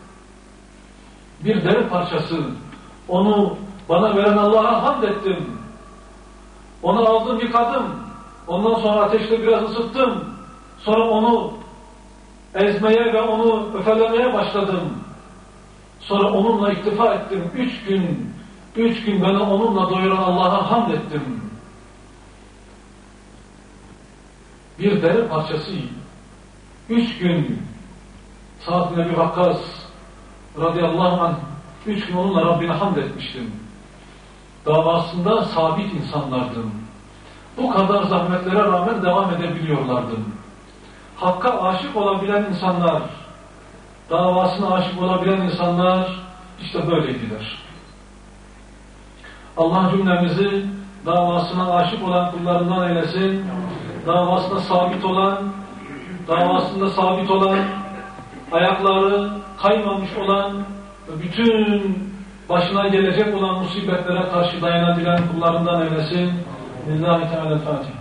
Bir deri parçası. Onu bana veren Allah'a hamd ettim. Onu aldım, yıkadım. Ondan sonra ateşte biraz ısıttım. Sonra onu ezmeye ve onu öfelemeye başladım. Sonra onunla iktifa ettim. Üç gün, üç gün beni onunla doyuran Allah'a hamd ettim. Bir deri parçası. Üç gün Sa'd bin Ebi Vakkas radıyallahu anh üç gün onunla Rabbine hamd etmiştim. Davasında sabit insanlardım. Bu kadar zahmetlere rağmen devam edebiliyorlardı. Hakka aşık olabilen insanlar, davasına aşık olabilen insanlar işte böyleydiler. Allah cümlemizi davasına aşık olan kullarından eylesin. Davasında sabit olan, davasında sabit olan, ayakları kaymamış olan, bütün başına gelecek olan musibetlere karşı dayanabilen kullarından eylesin. Lillahi Teala Fatiha.